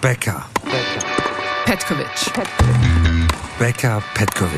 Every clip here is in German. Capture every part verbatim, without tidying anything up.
Becker. Petkovic. Becker Petkovic.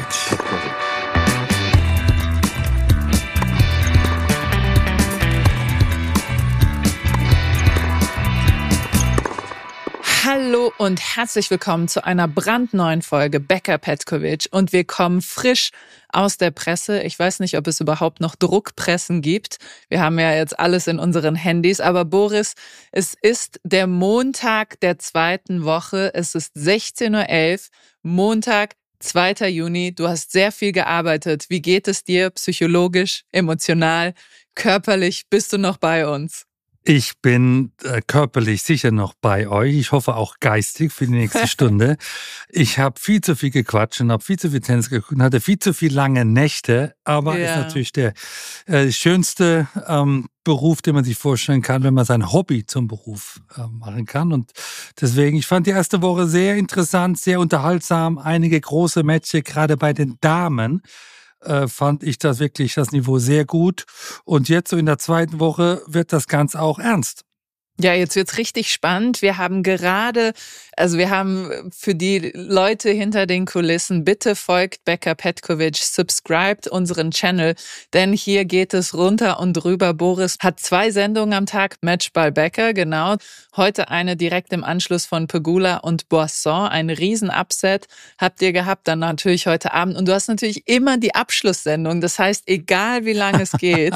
Hallo und herzlich willkommen zu einer brandneuen Folge Becker Petkovic. Und wir kommen frisch aus der Presse. Ich weiß nicht, ob es überhaupt noch Druckpressen gibt. Wir haben ja jetzt alles in unseren Handys. Aber Boris, es ist der Montag der zweiten Woche. Es ist sechzehn Uhr elf, Montag, zweiter Juni. Du hast sehr viel gearbeitet. Wie geht es dir psychologisch, emotional, körperlich? Bist du noch bei uns? Ich bin äh, körperlich sicher noch bei euch. Ich hoffe auch geistig für die nächste Stunde. Ich habe viel zu viel gequatscht und habe viel zu viel Tennis geguckt und hatte viel zu viel lange Nächte. Aber ja. Ist natürlich der äh, schönste ähm, Beruf, den man sich vorstellen kann, wenn man sein Hobby zum Beruf äh, machen kann. Und deswegen, ich fand die erste Woche sehr interessant, sehr unterhaltsam. Einige große Matches, gerade bei den Damen. Äh, fand ich das wirklich das Niveau sehr gut. Und jetzt so in der zweiten Woche wird das Ganze auch ernst. Ja, jetzt wird's richtig spannend. Wir haben gerade, also wir haben für die Leute hinter den Kulissen, bitte folgt Becker Petkovic, subscribt unseren Channel, denn hier geht es runter und drüber. Boris hat zwei Sendungen am Tag, Matchball Becker, genau. Heute eine direkt im Anschluss von Pegula und Boisson, ein Riesen-Upset habt ihr gehabt, dann natürlich heute Abend. Und du hast natürlich immer die Abschlusssendung, das heißt, egal wie lange es geht,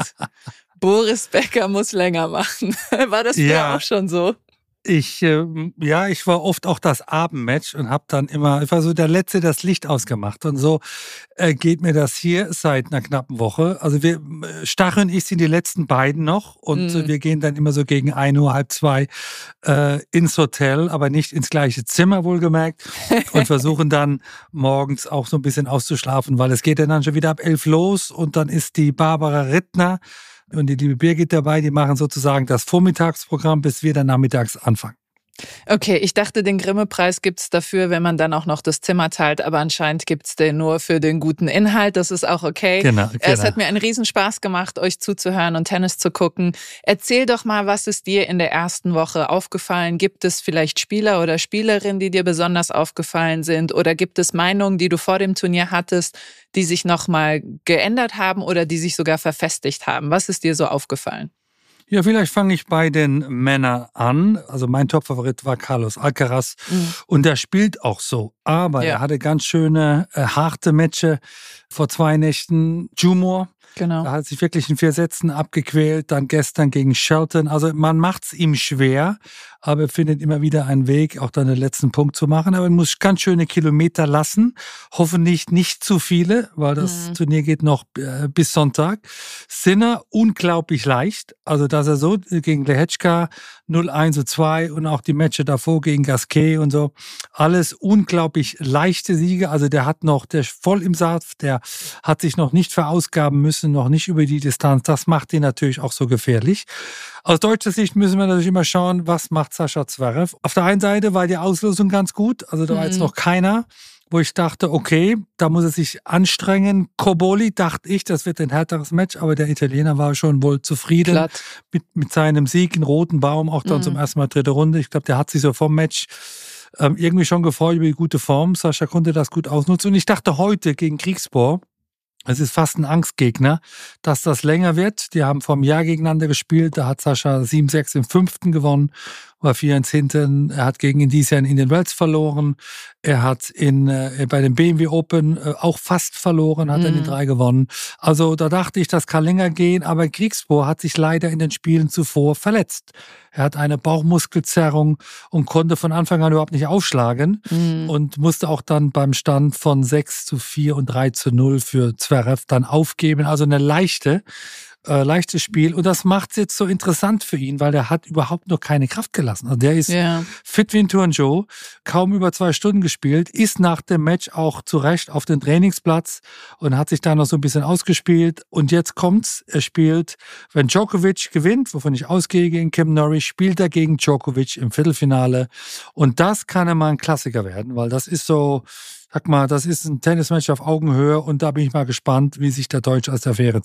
Boris Becker muss länger machen. War das früher ja auch schon so? Ich, äh, ja, ich war oft auch das Abendmatch und habe dann immer, ich war so der Letzte, der das Licht ausgemacht. Und so äh, geht mir das hier seit einer knappen Woche. Also wir, Stach und ich sind die letzten beiden noch und mm. wir gehen dann immer so gegen ein Uhr, halb zwei äh, ins Hotel, aber nicht ins gleiche Zimmer, wohlgemerkt. Und versuchen dann morgens auch so ein bisschen auszuschlafen, weil es geht ja dann schon wieder ab elf los und dann ist die Barbara Rittner und die liebe Birgit dabei, die machen sozusagen das Vormittagsprogramm, bis wir dann nachmittags anfangen. Okay, ich dachte, den Grimme-Preis gibt's dafür, wenn man dann auch noch das Zimmer teilt, aber anscheinend gibt's den nur für den guten Inhalt, das ist auch okay. Genau, genau. Es hat mir einen Riesenspaß gemacht, euch zuzuhören und Tennis zu gucken. Erzähl doch mal, was ist dir in der ersten Woche aufgefallen? Gibt es vielleicht Spieler oder Spielerinnen, die dir besonders aufgefallen sind? Oder gibt es Meinungen, die du vor dem Turnier hattest, die sich nochmal geändert haben oder die sich sogar verfestigt haben? Was ist dir so aufgefallen? Ja, vielleicht fange ich bei den Männern an. Also mein Topfavorit war Carlos Alcaraz mhm. und der spielt auch so. Aber ja. er hatte ganz schöne, äh, harte Matches vor zwei Nächten. Jumor, genau. Er hat sich wirklich in vier Sätzen abgequält. Dann gestern gegen Shelton. Also man macht es ihm schwer, aber er findet immer wieder einen Weg, auch dann den letzten Punkt zu machen. Aber er muss ganz schöne Kilometer lassen. Hoffentlich nicht zu viele, weil das mhm. Turnier geht noch äh, bis Sonntag. Sinner unglaublich leicht. Also dass er so gegen Lehečka null eins und zwei und auch die Matches davor gegen Gasquet und so. Alles unglaublich leichte Siege. Also der hat noch, der ist voll im Saft, der hat sich noch nicht verausgaben müssen, noch nicht über die Distanz. Das macht ihn natürlich auch so gefährlich. Aus deutscher Sicht müssen wir natürlich immer schauen, was macht Sascha Zverev. Auf der einen Seite war die Auslosung ganz gut. Also da war mhm. jetzt noch keiner, wo ich dachte, okay, da muss er sich anstrengen. Cobolli, dachte ich, das wird ein härteres Match, aber der Italiener war schon wohl zufrieden mit, mit seinem Sieg in Roten Baum, auch dann mhm. zum ersten Mal dritte Runde. Ich glaube, der hat sich so vom Match ähm, irgendwie schon gefreut über die gute Form. Sascha konnte das gut ausnutzen. Und ich dachte heute gegen Kriegsbohr, es ist fast ein Angstgegner, dass das länger wird. Die haben vor einem Jahr gegeneinander gespielt. Da hat Sascha sieben sechs im fünften gewonnen, war vier eins hinten. Er hat gegen ihn dieses Jahr in den Wells verloren. Er hat in, äh, bei dem B M W Open äh, auch fast verloren, hat mhm. er in den drei gewonnen. Also da dachte ich, das kann länger gehen. Aber Kriegsbohr hat sich leider in den Spielen zuvor verletzt. Er hat eine Bauchmuskelzerrung und konnte von Anfang an überhaupt nicht aufschlagen mhm. und musste auch dann beim Stand von sechs zu vier und drei zu null für Zverev dann aufgeben. Also eine leichte, äh, leichtes Spiel. Und das macht es jetzt so interessant für ihn, weil er hat überhaupt noch keine Kraft gelassen. Also der ist yeah. fit wie ein Turnschuh, kaum über zwei Stunden gespielt, ist nach dem Match auch zu Recht auf den Trainingsplatz und hat sich da noch so ein bisschen ausgespielt. Und jetzt kommt's, er spielt, wenn Djokovic gewinnt, wovon ich ausgehe gegen Kim Norrie, spielt er gegen Djokovic im Viertelfinale. Und das kann immer ein Klassiker werden, weil das ist so, sag mal, das ist ein Tennismatch auf Augenhöhe und da bin ich mal gespannt, wie sich der Deutsche aus der Affäre zieht.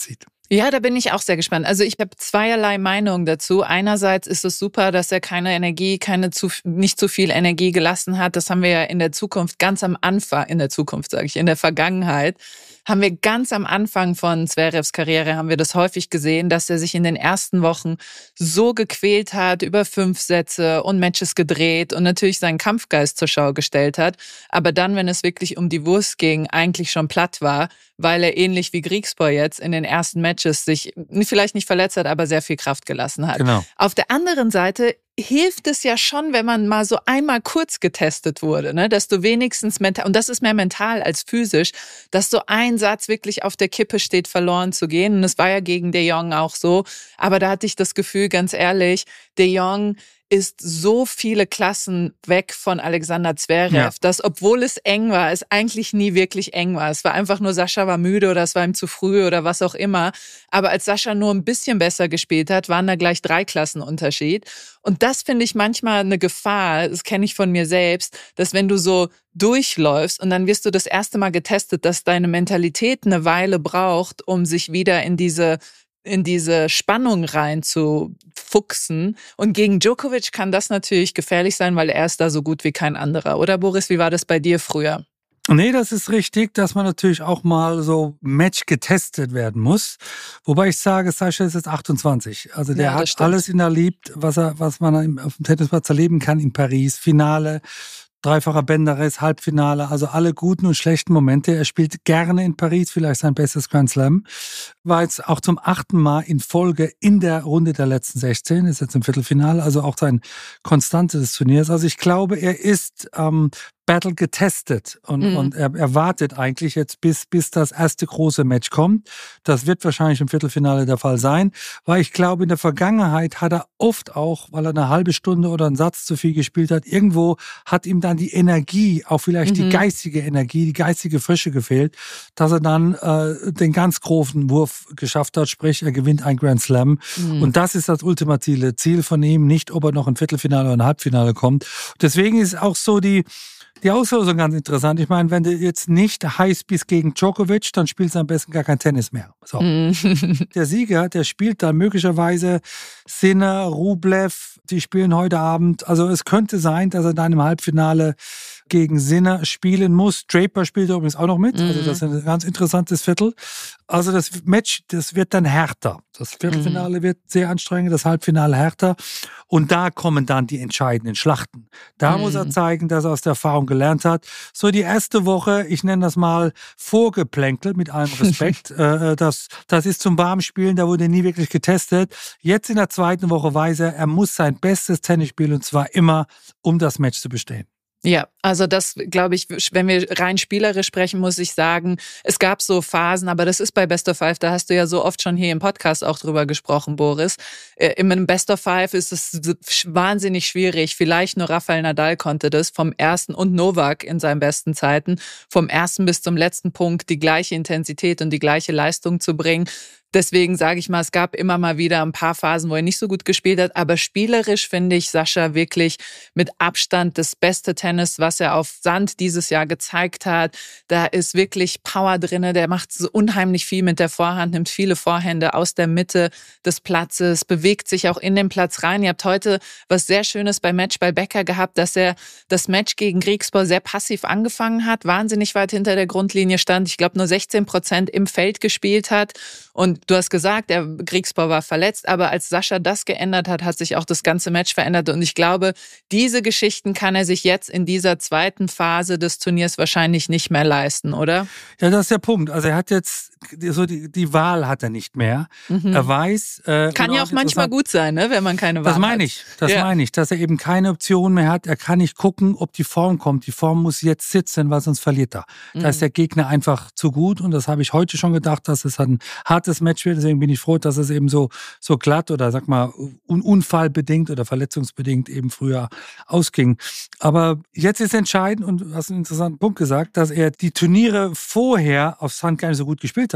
Ja, da bin ich auch sehr gespannt. Also ich habe zweierlei Meinungen dazu. Einerseits ist es super, dass er keine Energie, keine zu, nicht zu viel Energie gelassen hat. Das haben wir ja in der Zukunft, ganz am Anfang, in der Zukunft sage ich, in der Vergangenheit, haben wir ganz am Anfang von Zverevs Karriere, haben wir das häufig gesehen, dass er sich in den ersten Wochen so gequält hat, über fünf Sätze und Matches gedreht und natürlich seinen Kampfgeist zur Schau gestellt hat. Aber dann, wenn es wirklich um die Wurst ging, eigentlich schon platt war, weil er ähnlich wie Griekspoor jetzt in den ersten Matches sich vielleicht nicht verletzt hat, aber sehr viel Kraft gelassen hat. Genau. Auf der anderen Seite hilft es ja schon, wenn man mal so einmal kurz getestet wurde, ne? Dass du wenigstens mental, und das ist mehr mental als physisch, dass so ein Satz wirklich auf der Kippe steht, verloren zu gehen. Und das war ja gegen De Jong auch so. Aber da hatte ich das Gefühl, ganz ehrlich, De Jong ist so viele Klassen weg von Alexander Zverev, ja. dass, obwohl es eng war, es eigentlich nie wirklich eng war. Es war einfach nur, Sascha war müde oder es war ihm zu früh oder was auch immer. Aber als Sascha nur ein bisschen besser gespielt hat, waren da gleich drei Klassen Unterschied. Und das finde ich manchmal eine Gefahr, das kenne ich von mir selbst, dass wenn du so durchläufst und dann wirst du das erste Mal getestet, dass deine Mentalität eine Weile braucht, um sich wieder in diese in diese Spannung rein zu fuchsen. Und gegen Djokovic kann das natürlich gefährlich sein, weil er ist da so gut wie kein anderer. Oder Boris, wie war das bei dir früher? Nee, das ist richtig, dass man natürlich auch mal so Match getestet werden muss. Wobei ich sage, Sascha ist jetzt achtundzwanzig. Also der ja, hat stimmt. alles in der Liebt, was er, was man auf dem Tennisplatz erleben kann in Paris. Finale, dreifacher Bänderriss, Halbfinale, also alle guten und schlechten Momente. Er spielt gerne in Paris, vielleicht sein bestes Grand Slam. War jetzt auch zum achten Mal in Folge in der Runde der letzten sechzehn, ist jetzt im Viertelfinale, also auch sein Konstante des Turniers. Also ich glaube, er ist ähm, Battle getestet und, mhm. und er, er wartet eigentlich jetzt, bis, bis das erste große Match kommt. Das wird wahrscheinlich im Viertelfinale der Fall sein, weil ich glaube, in der Vergangenheit hat er oft auch, weil er eine halbe Stunde oder einen Satz zu viel gespielt hat, irgendwo hat ihm dann die Energie, auch vielleicht mhm. die geistige Energie, die geistige Frische gefehlt, dass er dann äh, den ganz großen Wurf geschafft hat, sprich, er gewinnt ein Grand Slam. Mhm. Und das ist das ultimative Ziel von ihm, nicht ob er noch ein Viertelfinale oder ein Halbfinale kommt. Deswegen ist auch so die Die Auslosung ganz interessant. Ich meine, wenn du jetzt nicht heiß bist gegen Djokovic, dann spielst du am besten gar kein Tennis mehr. So. Mm. Der Sieger, der spielt dann möglicherweise Sinner, Rublev, die spielen heute Abend. Also es könnte sein, dass er dann im Halbfinale gegen Sinner spielen muss. Draper spielt übrigens auch noch mit. Mm. Also das ist ein ganz interessantes Viertel. Also das Match, das wird dann härter. Das Viertelfinale mm. wird sehr anstrengend, das Halbfinale härter. Und da kommen dann die entscheidenden Schlachten. Da mm. muss er zeigen, dass er aus der Erfahrung gelernt hat. So die erste Woche, ich nenne das mal Vorgeplänkel, mit allem Respekt. das, das ist zum Warmspielen, da wurde nie wirklich getestet. Jetzt in der zweiten Woche weiß er, er muss sein bestes Tennis spielen und zwar immer, um das Match zu bestehen. Ja, also das glaube ich, wenn wir rein spielerisch sprechen, muss ich sagen, es gab so Phasen, aber das ist bei Best of Five, da hast du ja so oft schon hier im Podcast auch drüber gesprochen, Boris. Im Best of Five ist es wahnsinnig schwierig, vielleicht nur Rafael Nadal konnte das vom ersten und Novak in seinen besten Zeiten, vom ersten bis zum letzten Punkt die gleiche Intensität und die gleiche Leistung zu bringen. Deswegen sage ich mal, es gab immer mal wieder ein paar Phasen, wo er nicht so gut gespielt hat. Aber spielerisch finde ich Sascha wirklich mit Abstand das beste Tennis, was er auf Sand dieses Jahr gezeigt hat. Da ist wirklich Power drinne. Der macht so unheimlich viel mit der Vorhand, nimmt viele Vorhände aus der Mitte des Platzes, bewegt sich auch in den Platz rein. Ihr habt heute was sehr Schönes bei Matchball Becker gehabt, dass er das Match gegen Griekspoor sehr passiv angefangen hat, wahnsinnig weit hinter der Grundlinie stand. Ich glaube, nur sechzehn Prozent im Feld gespielt hat. Und du hast gesagt, der Griekspoor war verletzt, aber als Sascha das geändert hat, hat sich auch das ganze Match verändert. Und ich glaube, diese Geschichten kann er sich jetzt in dieser zweiten Phase des Turniers wahrscheinlich nicht mehr leisten, oder? Ja, das ist der Punkt. Also er hat jetzt, so die, die Wahl hat er nicht mehr. Mhm. Er weiß... Äh, kann ja auch manchmal gut sein, ne, wenn man keine Wahl hat. Das meine ich, das ja. meine ich, dass er eben keine Option mehr hat. Er kann nicht gucken, ob die Form kommt. Die Form muss jetzt sitzen, weil sonst verliert er. Mhm. Da ist der Gegner einfach zu gut und das habe ich heute schon gedacht, dass es ein hartes Match wird. Deswegen bin ich froh, dass es eben so, so glatt oder sag mal un- unfallbedingt oder verletzungsbedingt eben früher ausging. Aber jetzt ist entscheidend und du hast einen interessanten Punkt gesagt, dass er die Turniere vorher auf Sand gar nicht so gut gespielt hat.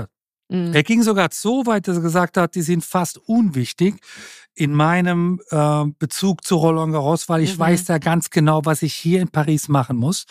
Mhm. Er ging sogar so weit, dass er gesagt hat, die sind fast unwichtig in meinem äh, Bezug zu Roland Garros, weil ich mhm. weiß ja ganz genau, was ich hier in Paris machen muss.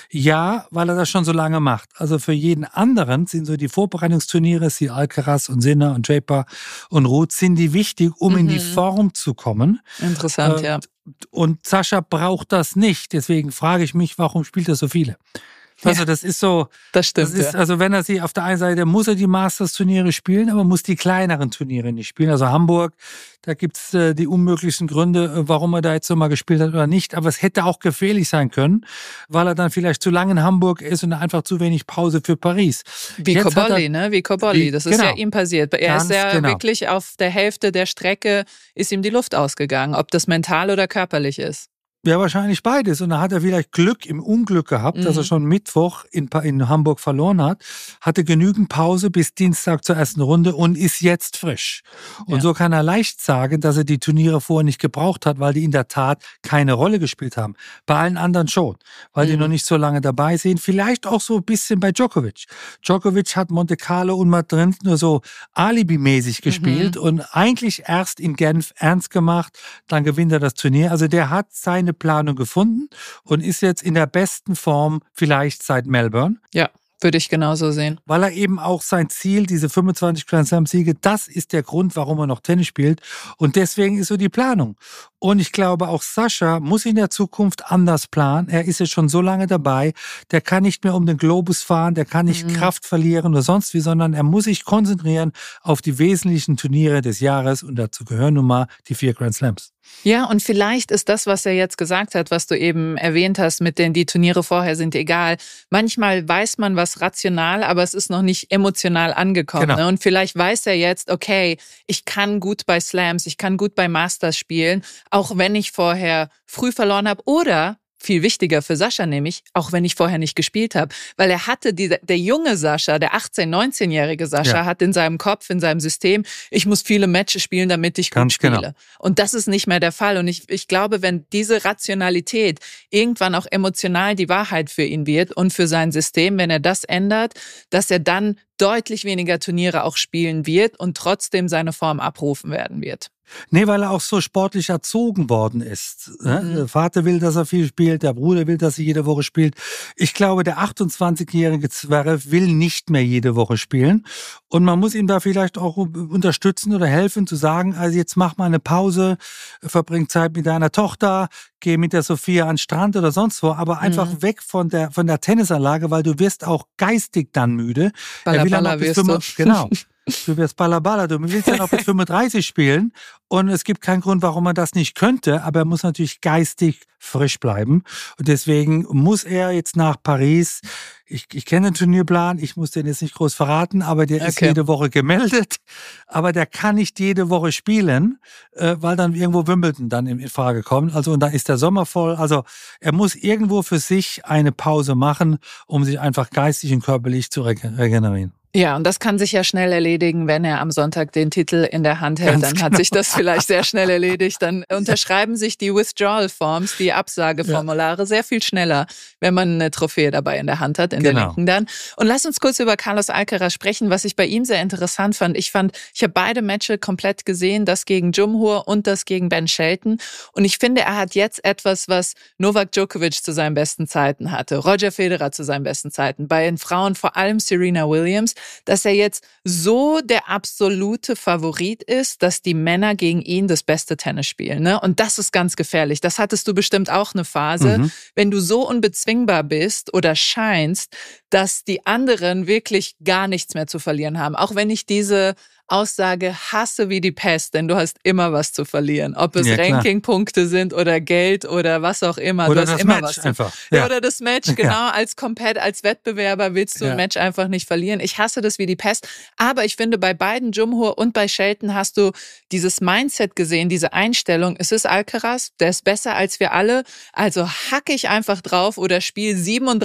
Ja, weil er das schon so lange macht. Also für jeden anderen sind so die Vorbereitungsturniere, die Alcaraz und Sinner und Draper und Ruth, sind die wichtig, um mhm. in die Form zu kommen. Interessant, äh, ja. Und Sascha braucht das nicht. Deswegen frage ich mich, warum spielt er so viele? Also das ist so, das stimmt. Das ist, ja. Also wenn er sie auf der einen Seite muss er die Masters-Turniere spielen, aber muss die kleineren Turniere nicht spielen. Also Hamburg, da gibt's äh, die unmöglichsten Gründe, äh, warum er da jetzt so mal gespielt hat oder nicht. Aber es hätte auch gefährlich sein können, weil er dann vielleicht zu lange in Hamburg ist und einfach zu wenig Pause für Paris. Wie Jetzt Cobolli, ne? Wie Cobolli. Das ist genau, ja ihm passiert. Er ist ja genau. wirklich auf der Hälfte der Strecke, ist ihm die Luft ausgegangen, ob das mental oder körperlich ist. Ja, wahrscheinlich beides. Und da hat er vielleicht Glück im Unglück gehabt, mhm. dass er schon Mittwoch in, in Hamburg verloren hat, hatte genügend Pause bis Dienstag zur ersten Runde und ist jetzt frisch. Und ja. so kann er leicht sagen, dass er die Turniere vorher nicht gebraucht hat, weil die in der Tat keine Rolle gespielt haben. Bei allen anderen schon, weil mhm. die noch nicht so lange dabei sind. Vielleicht auch so ein bisschen bei Djokovic. Djokovic hat Monte Carlo und Madrid nur so alibimäßig gespielt mhm. und eigentlich erst in Genf ernst gemacht, dann gewinnt er das Turnier. Also der hat seine Planung gefunden und ist jetzt in der besten Form vielleicht seit Melbourne. Ja, würde ich genauso sehen. Weil er eben auch sein Ziel, diese fünfundzwanzig Grand Slam-Siege, das ist der Grund, warum er noch Tennis spielt. Und deswegen ist so die Planung. Und ich glaube, auch Sascha muss in der Zukunft anders planen. Er ist jetzt schon so lange dabei. Der kann nicht mehr um den Globus fahren, der kann nicht mhm. Kraft verlieren oder sonst wie, sondern er muss sich konzentrieren auf die wesentlichen Turniere des Jahres. Und dazu gehören nun mal die vier Grand Slams. Ja, und vielleicht ist das, was er jetzt gesagt hat, was du eben erwähnt hast, mit den die Turniere vorher sind egal. Manchmal weiß man was rational, aber es ist noch nicht emotional angekommen. Genau. Ne? Und vielleicht weiß er jetzt, okay, ich kann gut bei Slams, ich kann gut bei Masters spielen, auch wenn ich vorher früh verloren habe oder viel wichtiger für Sascha nämlich, auch wenn ich vorher nicht gespielt habe. Weil er hatte, die, der junge Sascha, der achtzehn-, neunzehnjährige Sascha, ja. hat in seinem Kopf, in seinem System, ich muss viele Matches spielen, damit ich Ganz gut spiele. Genau. Und das ist nicht mehr der Fall. Und ich, ich glaube, wenn diese Rationalität irgendwann auch emotional die Wahrheit für ihn wird und für sein System, wenn er das ändert, dass er dann deutlich weniger Turniere auch spielen wird und trotzdem seine Form abrufen werden wird. Nee, weil er auch so sportlich erzogen worden ist. Mhm. Der Vater will, dass er viel spielt, der Bruder will, dass er jede Woche spielt. Ich glaube, der achtundzwanzigjährige Zverev will nicht mehr jede Woche spielen. Und man muss ihm da vielleicht auch unterstützen oder helfen, zu sagen, also jetzt mach mal eine Pause, verbring Zeit mit deiner Tochter, geh mit der Sophia an den Strand oder sonst wo, aber einfach mhm. weg von der, von der Tennisanlage, weil du wirst auch geistig dann müde. Balla, er will Balla dann bis wirst fünf, du. Genau. Du wirst Balla, du willst ja noch bis fünfunddreißig spielen und es gibt keinen Grund, warum er das nicht könnte, aber er muss natürlich geistig frisch bleiben und deswegen muss er jetzt nach Paris, ich, ich kenne den Turnierplan, ich muss den jetzt nicht groß verraten, aber der okay. ist jede Woche gemeldet, aber der kann nicht jede Woche spielen, äh, weil dann irgendwo Wimbledon dann in Frage kommt, also und dann ist der Sommer voll, also er muss irgendwo für sich eine Pause machen, um sich einfach geistig und körperlich zu regenerieren. Ja, und das kann sich ja schnell erledigen, wenn er am Sonntag den Titel in der Hand hält. Ganz dann genau. hat sich das vielleicht sehr schnell erledigt. Dann unterschreiben sich die Withdrawal-Forms, die Absageformulare, ja. sehr viel schneller, wenn man eine Trophäe dabei in der Hand hat, in genau. der linken dann. Und lass uns kurz über Carlos Alcaraz sprechen, was ich bei ihm sehr interessant fand. Ich fand, ich habe beide Matches komplett gesehen, das gegen Djumhur und das gegen Ben Shelton. Und ich finde, er hat jetzt etwas, was Novak Djokovic zu seinen besten Zeiten hatte, Roger Federer zu seinen besten Zeiten, bei den Frauen vor allem Serena Williams, dass er jetzt so der absolute Favorit ist, dass die Männer gegen ihn das beste Tennis spielen. Ne? Und das ist ganz gefährlich. Das hattest du bestimmt auch eine Phase, mhm. wenn du so unbezwingbar bist oder scheinst, dass die anderen wirklich gar nichts mehr zu verlieren haben. Auch wenn ich diese Aussage hasse wie die Pest, denn du hast immer was zu verlieren. Ob es ja, Rankingpunkte sind oder Geld oder was auch immer. Oder du hast das immer Match was zu einfach. Ja. Oder das Match, genau. Ja. Als Compet, als Wettbewerber willst du ja. ein Match einfach nicht verlieren. Ich hasse das wie die Pest. Aber ich finde, bei beiden, Djumhur und bei Shelton, hast du dieses Mindset gesehen, diese Einstellung. Es ist Alcaraz, der ist besser als wir alle. Also hacke ich einfach drauf oder spiele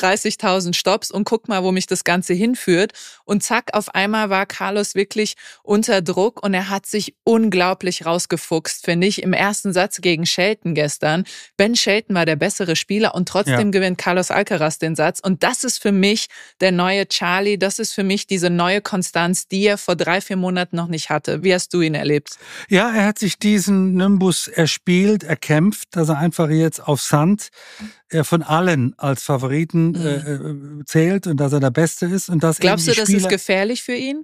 siebenunddreißigtausend Stops und guck mal, wo mich das Ganze hinführt. Und zack, auf einmal war Carlos wirklich unter Druck und er hat sich unglaublich rausgefuchst, finde ich, im ersten Satz gegen Shelton gestern. Ben Shelton war der bessere Spieler und trotzdem ja. gewinnt Carlos Alcaraz den Satz. Und das ist für mich der neue Charlie, das ist für mich diese neue Konstanz, die er vor drei, vier Monaten noch nicht hatte. Wie hast du ihn erlebt? Ja, er hat sich diesen Nimbus erspielt, erkämpft, dass er einfach jetzt auf Sand er von allen als Favoriten mhm. äh, zählt und dass er der Beste ist. Und dass Glaubst eben du, das Spieler ist gefährlich für ihn?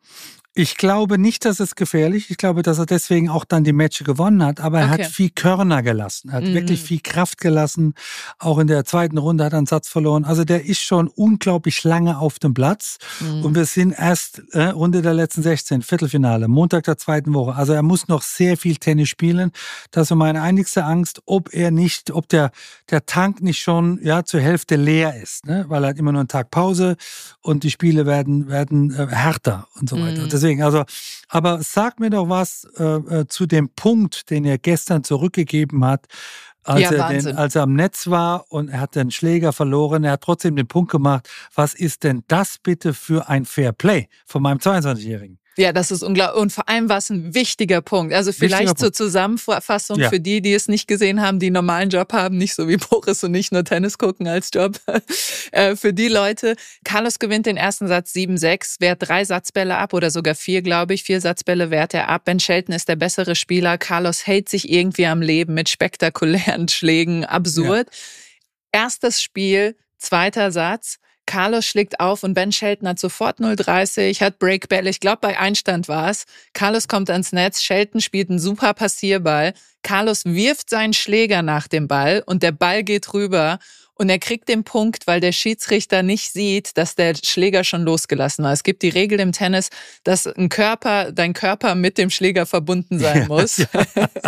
Ich glaube nicht, dass es gefährlich. Ich glaube, dass er deswegen auch dann die Matches gewonnen hat. Aber er okay. hat viel Körner gelassen. Er hat mm. wirklich viel Kraft gelassen. Auch in der zweiten Runde hat er einen Satz verloren. Also der ist schon unglaublich lange auf dem Platz. Mm. Und wir sind erst äh, Runde der letzten sechzehn, Viertelfinale, Montag der zweiten Woche. Also er muss noch sehr viel Tennis spielen. Das ist meine einzigste Angst, ob er nicht, ob der, der Tank nicht schon ja zur Hälfte leer ist. Ne? Weil er hat immer nur einen Tag Pause und die Spiele werden, werden äh, härter und so weiter. Mm. Deswegen, also, aber sag mir doch was äh, zu dem Punkt, den er gestern zurückgegeben hat, als, ja, er den, als er am Netz war und er hat den Schläger verloren, er hat trotzdem den Punkt gemacht. Was ist denn das bitte für ein Fair Play von meinem zweiundzwanzigjährigen? Ja, das ist unglaublich. Und vor allem war es ein wichtiger Punkt. Also vielleicht zur Zusammenfassung ja. für die, die es nicht gesehen haben, die einen normalen Job haben, nicht so wie Boris und nicht nur Tennis gucken als Job. Für die Leute, Carlos gewinnt den ersten Satz sieben sechs, wehrt drei Satzbälle ab oder sogar vier, glaube ich. Vier Satzbälle wehrt er ab. Ben Shelton ist der bessere Spieler. Carlos hält sich irgendwie am Leben mit spektakulären Schlägen. Absurd. Ja. Erstes Spiel, zweiter Satz. Carlos schlägt auf und Ben Shelton hat sofort null dreißig, hat Breakbälle. Ich glaube, bei Einstand war es. Carlos kommt ans Netz, Shelton spielt einen super Passierball. Carlos wirft seinen Schläger nach dem Ball und der Ball geht rüber. Und er kriegt den Punkt, weil der Schiedsrichter nicht sieht, dass der Schläger schon losgelassen war. Es gibt die Regel im Tennis, dass ein Körper, dein Körper mit dem Schläger verbunden sein ja, muss. Ja.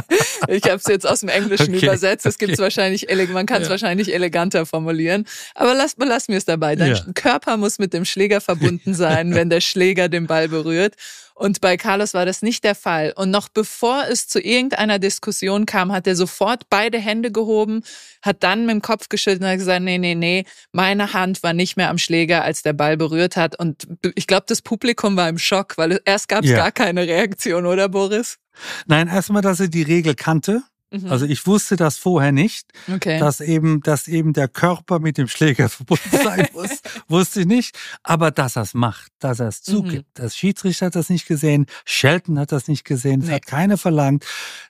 Ich habe es jetzt aus dem Englischen okay, übersetzt. Es gibt's okay. wahrscheinlich, man kann es ja. wahrscheinlich eleganter formulieren. Aber lass, lass mir es dabei. Dein ja. Körper muss mit dem Schläger verbunden sein, wenn der Schläger den Ball berührt. Und bei Carlos war das nicht der Fall. Und noch bevor es zu irgendeiner Diskussion kam, hat er sofort beide Hände gehoben, hat dann mit dem Kopf geschüttelt und hat gesagt, nee, nee, nee, meine Hand war nicht mehr am Schläger, als der Ball berührt hat. Und ich glaube, das Publikum war im Schock, weil erst gab es ja. gar keine Reaktion, oder Boris? Nein, erstmal, dass er die Regel kannte. Mhm. Also ich wusste das vorher nicht, okay. dass eben, dass eben der Körper mit dem Schläger verbunden sein muss, wusste ich nicht. Aber dass er es macht, dass er es zugibt. Mhm. Das Schiedsrichter hat das nicht gesehen, Shelton hat das nicht gesehen, es nee. hat keiner verlangt.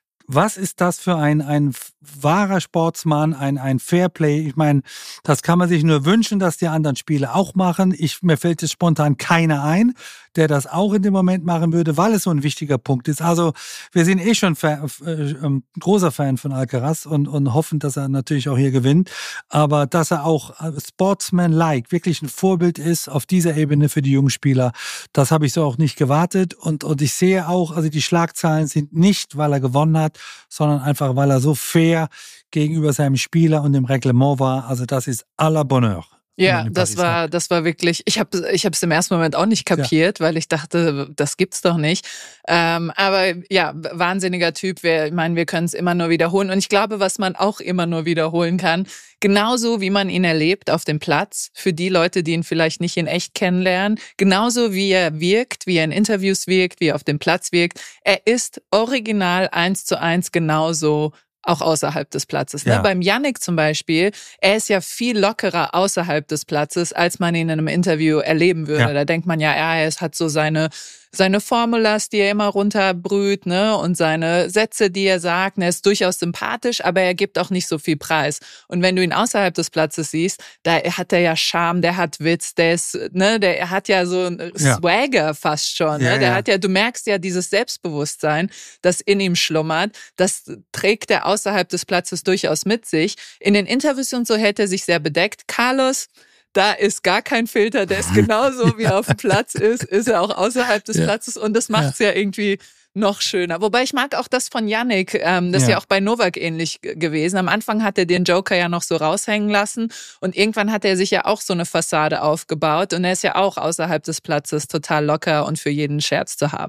Was ist das für ein, ein wahrer Sportsmann, ein, ein Fairplay? Ich meine, das kann man sich nur wünschen, dass die anderen Spieler auch machen. Ich, mir fällt jetzt spontan keiner ein, der das auch in dem Moment machen würde, weil es so ein wichtiger Punkt ist. Also wir sind eh schon Fan, äh, großer Fan von Alcaraz und, und hoffen, dass er natürlich auch hier gewinnt. Aber dass er auch Sportsman-like wirklich ein Vorbild ist auf dieser Ebene für die jungen Spieler, das habe ich so auch nicht gewartet. Und, und ich sehe auch, also die Schlagzahlen sind nicht, weil er gewonnen hat, sondern einfach, weil er so fair gegenüber seinem Spieler und dem Reglement war. Also das ist à la Bonheur. Ja, das war, das war wirklich, ich habe ich habe es im ersten Moment auch nicht kapiert, ja. weil ich dachte, das gibt's doch nicht. Ähm, aber ja, wahnsinniger Typ. Wir, ich meine, wir können es immer nur wiederholen. Und ich glaube, was man auch immer nur wiederholen kann, genauso wie man ihn erlebt auf dem Platz, für die Leute, die ihn vielleicht nicht in echt kennenlernen, genauso wie er wirkt, wie er in Interviews wirkt, wie er auf dem Platz wirkt, er ist original eins zu eins genauso auch außerhalb des Platzes. Ne? Ja. Beim Jannik zum Beispiel, er ist ja viel lockerer außerhalb des Platzes, als man ihn in einem Interview erleben würde. Ja. Da denkt man ja, er hat so seine seine Formulas, die er immer runterbrüht, ne, und seine Sätze, die er sagt. Er ist durchaus sympathisch, aber er gibt auch nicht so viel Preis. Und wenn du ihn außerhalb des Platzes siehst, da hat er ja Charme, der hat Witz, der ist, ne, der hat ja so ein Swagger fast schon, ne? Ja, der ja. hat ja, du merkst ja dieses Selbstbewusstsein, das in ihm schlummert, das trägt er außerhalb des Platzes durchaus mit sich. In den Interviews und so hält er sich sehr bedeckt. Carlos, da ist gar kein Filter, der ist genauso, wie er auf dem Platz ist, ist er auch außerhalb des ja. Platzes und das macht es ja. ja irgendwie noch schöner. Wobei ich mag auch das von Jannik, ähm, das ja. ist ja auch bei Novak ähnlich g- gewesen. Am Anfang hat er den Joker ja noch so raushängen lassen und irgendwann hat er sich ja auch so eine Fassade aufgebaut und er ist ja auch außerhalb des Platzes total locker und für jeden Scherz zu haben.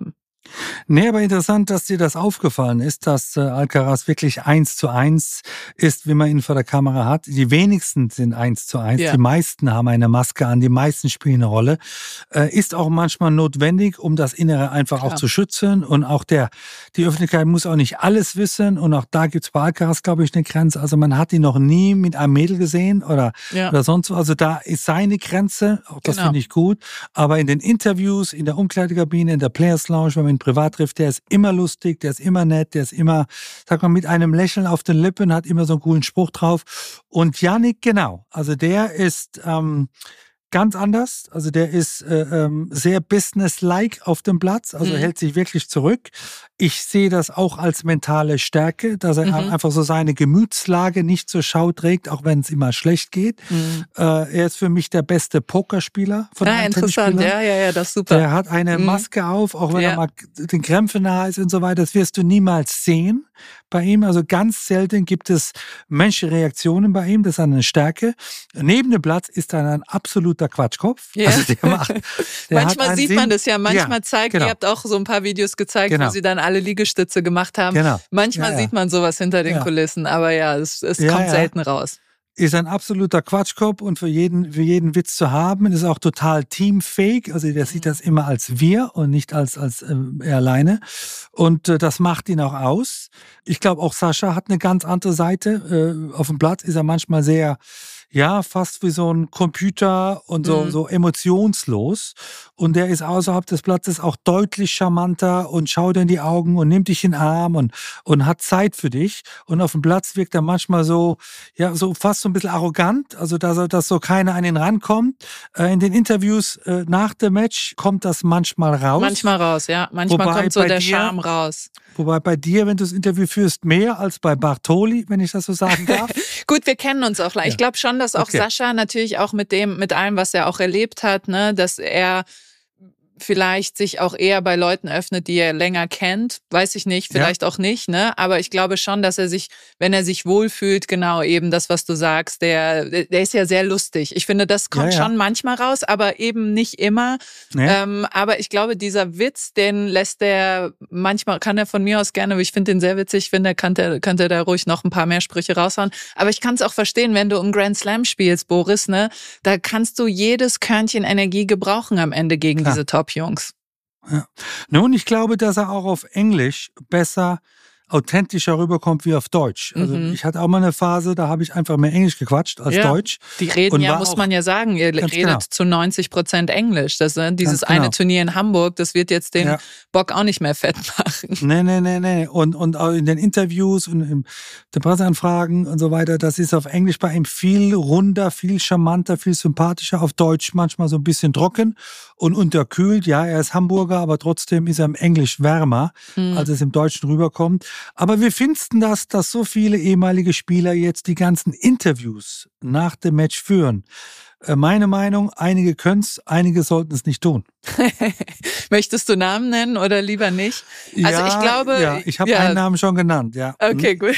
Nee, aber interessant, dass dir das aufgefallen ist, dass äh, Alcaraz wirklich eins zu eins ist, wie man ihn vor der Kamera hat. Die wenigsten sind eins zu eins. Ja. Die meisten haben eine Maske an, die meisten spielen eine Rolle. Äh, ist auch manchmal notwendig, um das Innere einfach Klar. auch zu schützen. Und auch der, die Öffentlichkeit muss auch nicht alles wissen. Und auch da gibt's bei Alcaraz, glaube ich, eine Grenze. Also man hat ihn noch nie mit einem Mädel gesehen oder, Ja. oder sonst was. Also da ist seine Grenze. Auch das Genau. finde ich gut. Aber in den Interviews, in der Umkleidekabine, in der Players Lounge, wenn man ihn privat trifft, der ist immer lustig, der ist immer nett, der ist immer, sag mal, mit einem Lächeln auf den Lippen, hat immer so einen coolen Spruch drauf. Und Jannik, genau, also der ist ähm, ganz anders, also der ist äh, ähm, sehr businesslike auf dem Platz, also Mhm. hält sich wirklich zurück. Ich sehe das auch als mentale Stärke, dass er Mhm. einfach so seine Gemütslage nicht zur Schau trägt, auch wenn es immer schlecht geht. Mhm. Äh, er ist für mich der beste Pokerspieler von Ah, allen interessant, Tennisspielern. ja, ja, ja, das ist super. Der hat eine Mhm. Maske auf, auch wenn Ja. er mal den Krämpfen nahe ist und so weiter. Das wirst du niemals sehen bei ihm. Also ganz selten gibt es menschliche Reaktionen bei ihm. Das ist eine Stärke. Neben dem Platz ist er ein absoluter Quatschkopf. Ja. Also der macht, der Manchmal hat einen sieht Sinn. man das ja, manchmal Ja, zeigt, genau. ihr habt auch so ein paar Videos gezeigt, Genau. wo sie dann alle Liegestütze gemacht haben. Genau. Manchmal Ja, ja. sieht man sowas hinter den Ja. Kulissen, aber ja, es, es Ja, kommt ja. selten raus. Ist ein absoluter Quatschkopf und für jeden, für jeden Witz zu haben. Ist auch total teamfähig. Also der sieht das immer als wir und nicht als, als äh, er alleine. Und äh, das macht ihn auch aus. Ich glaube, auch Sascha hat eine ganz andere Seite. Äh, auf dem Platz ist er manchmal sehr, ja, fast wie so ein Computer und so, Mhm. so emotionslos. Und der ist außerhalb des Platzes auch deutlich charmanter und schaut dir in die Augen und nimmt dich in den Arm und, und hat Zeit für dich. Und auf dem Platz wirkt er manchmal so, ja, so fast so ein bisschen arrogant, also dass, er, dass so keiner an ihn rankommt. Äh, in den Interviews äh, nach dem Match kommt das manchmal raus. Manchmal raus, ja. Manchmal Wobei kommt so bei der dir- Charme raus. Wobei bei dir, wenn du das Interview führst, mehr als bei Bartoli, wenn ich das so sagen darf. Gut, wir kennen uns auch. Ich Ja. glaube schon, dass auch Okay. Sascha natürlich auch mit dem, mit allem, was er auch erlebt hat, ne, dass er vielleicht sich auch eher bei Leuten öffnet, die er länger kennt. Weiß ich nicht, vielleicht auch nicht, ne? Aber ich glaube schon, dass er sich, wenn er sich wohlfühlt, genau eben das, was du sagst, der, der ist ja sehr lustig. Ich finde, das kommt Ja, ja. schon manchmal raus, aber eben nicht immer. Nee. Ähm, aber ich glaube, dieser Witz, den lässt er, manchmal kann er von mir aus gerne, aber ich finde den sehr witzig, ich finde, er könnte, könnte da ruhig noch ein paar mehr Sprüche raushauen. Aber ich kann es auch verstehen, wenn du im Grand Slam spielst, Boris, ne, da kannst du jedes Körnchen Energie gebrauchen am Ende gegen Klar. diese Top-Jungs. Ja. Nun, ich glaube, dass er auch auf Englisch besser, authentischer rüberkommt wie auf Deutsch. Also Mhm. ich hatte auch mal eine Phase, da habe ich einfach mehr Englisch gequatscht als Ja. Deutsch. Die reden Und ja, war muss auch- man ja sagen, ihr Ganz redet genau. zu neunzig Prozent Englisch. Das, äh, dieses Ganz genau. eine Turnier in Hamburg, das wird jetzt den Ja. Bock auch nicht mehr fett machen. Nee, nee, nee, nee. Und, und auch in den Interviews und in den Presseanfragen und so weiter, das ist auf Englisch bei ihm viel runder, viel charmanter, viel sympathischer. Auf Deutsch manchmal so ein bisschen trocken und unterkühlt. Ja, er ist Hamburger, aber trotzdem ist er im Englisch wärmer, Hm. als es im Deutschen rüberkommt. Aber wir finden das, dass so viele ehemalige Spieler jetzt die ganzen Interviews nach dem Match führen. Äh, Meine Meinung, einige können's, einige sollten es nicht tun. Möchtest du Namen nennen oder lieber nicht? Also ja, ich glaube, ja, ich habe ja. einen Namen schon genannt, ja. Okay, gut.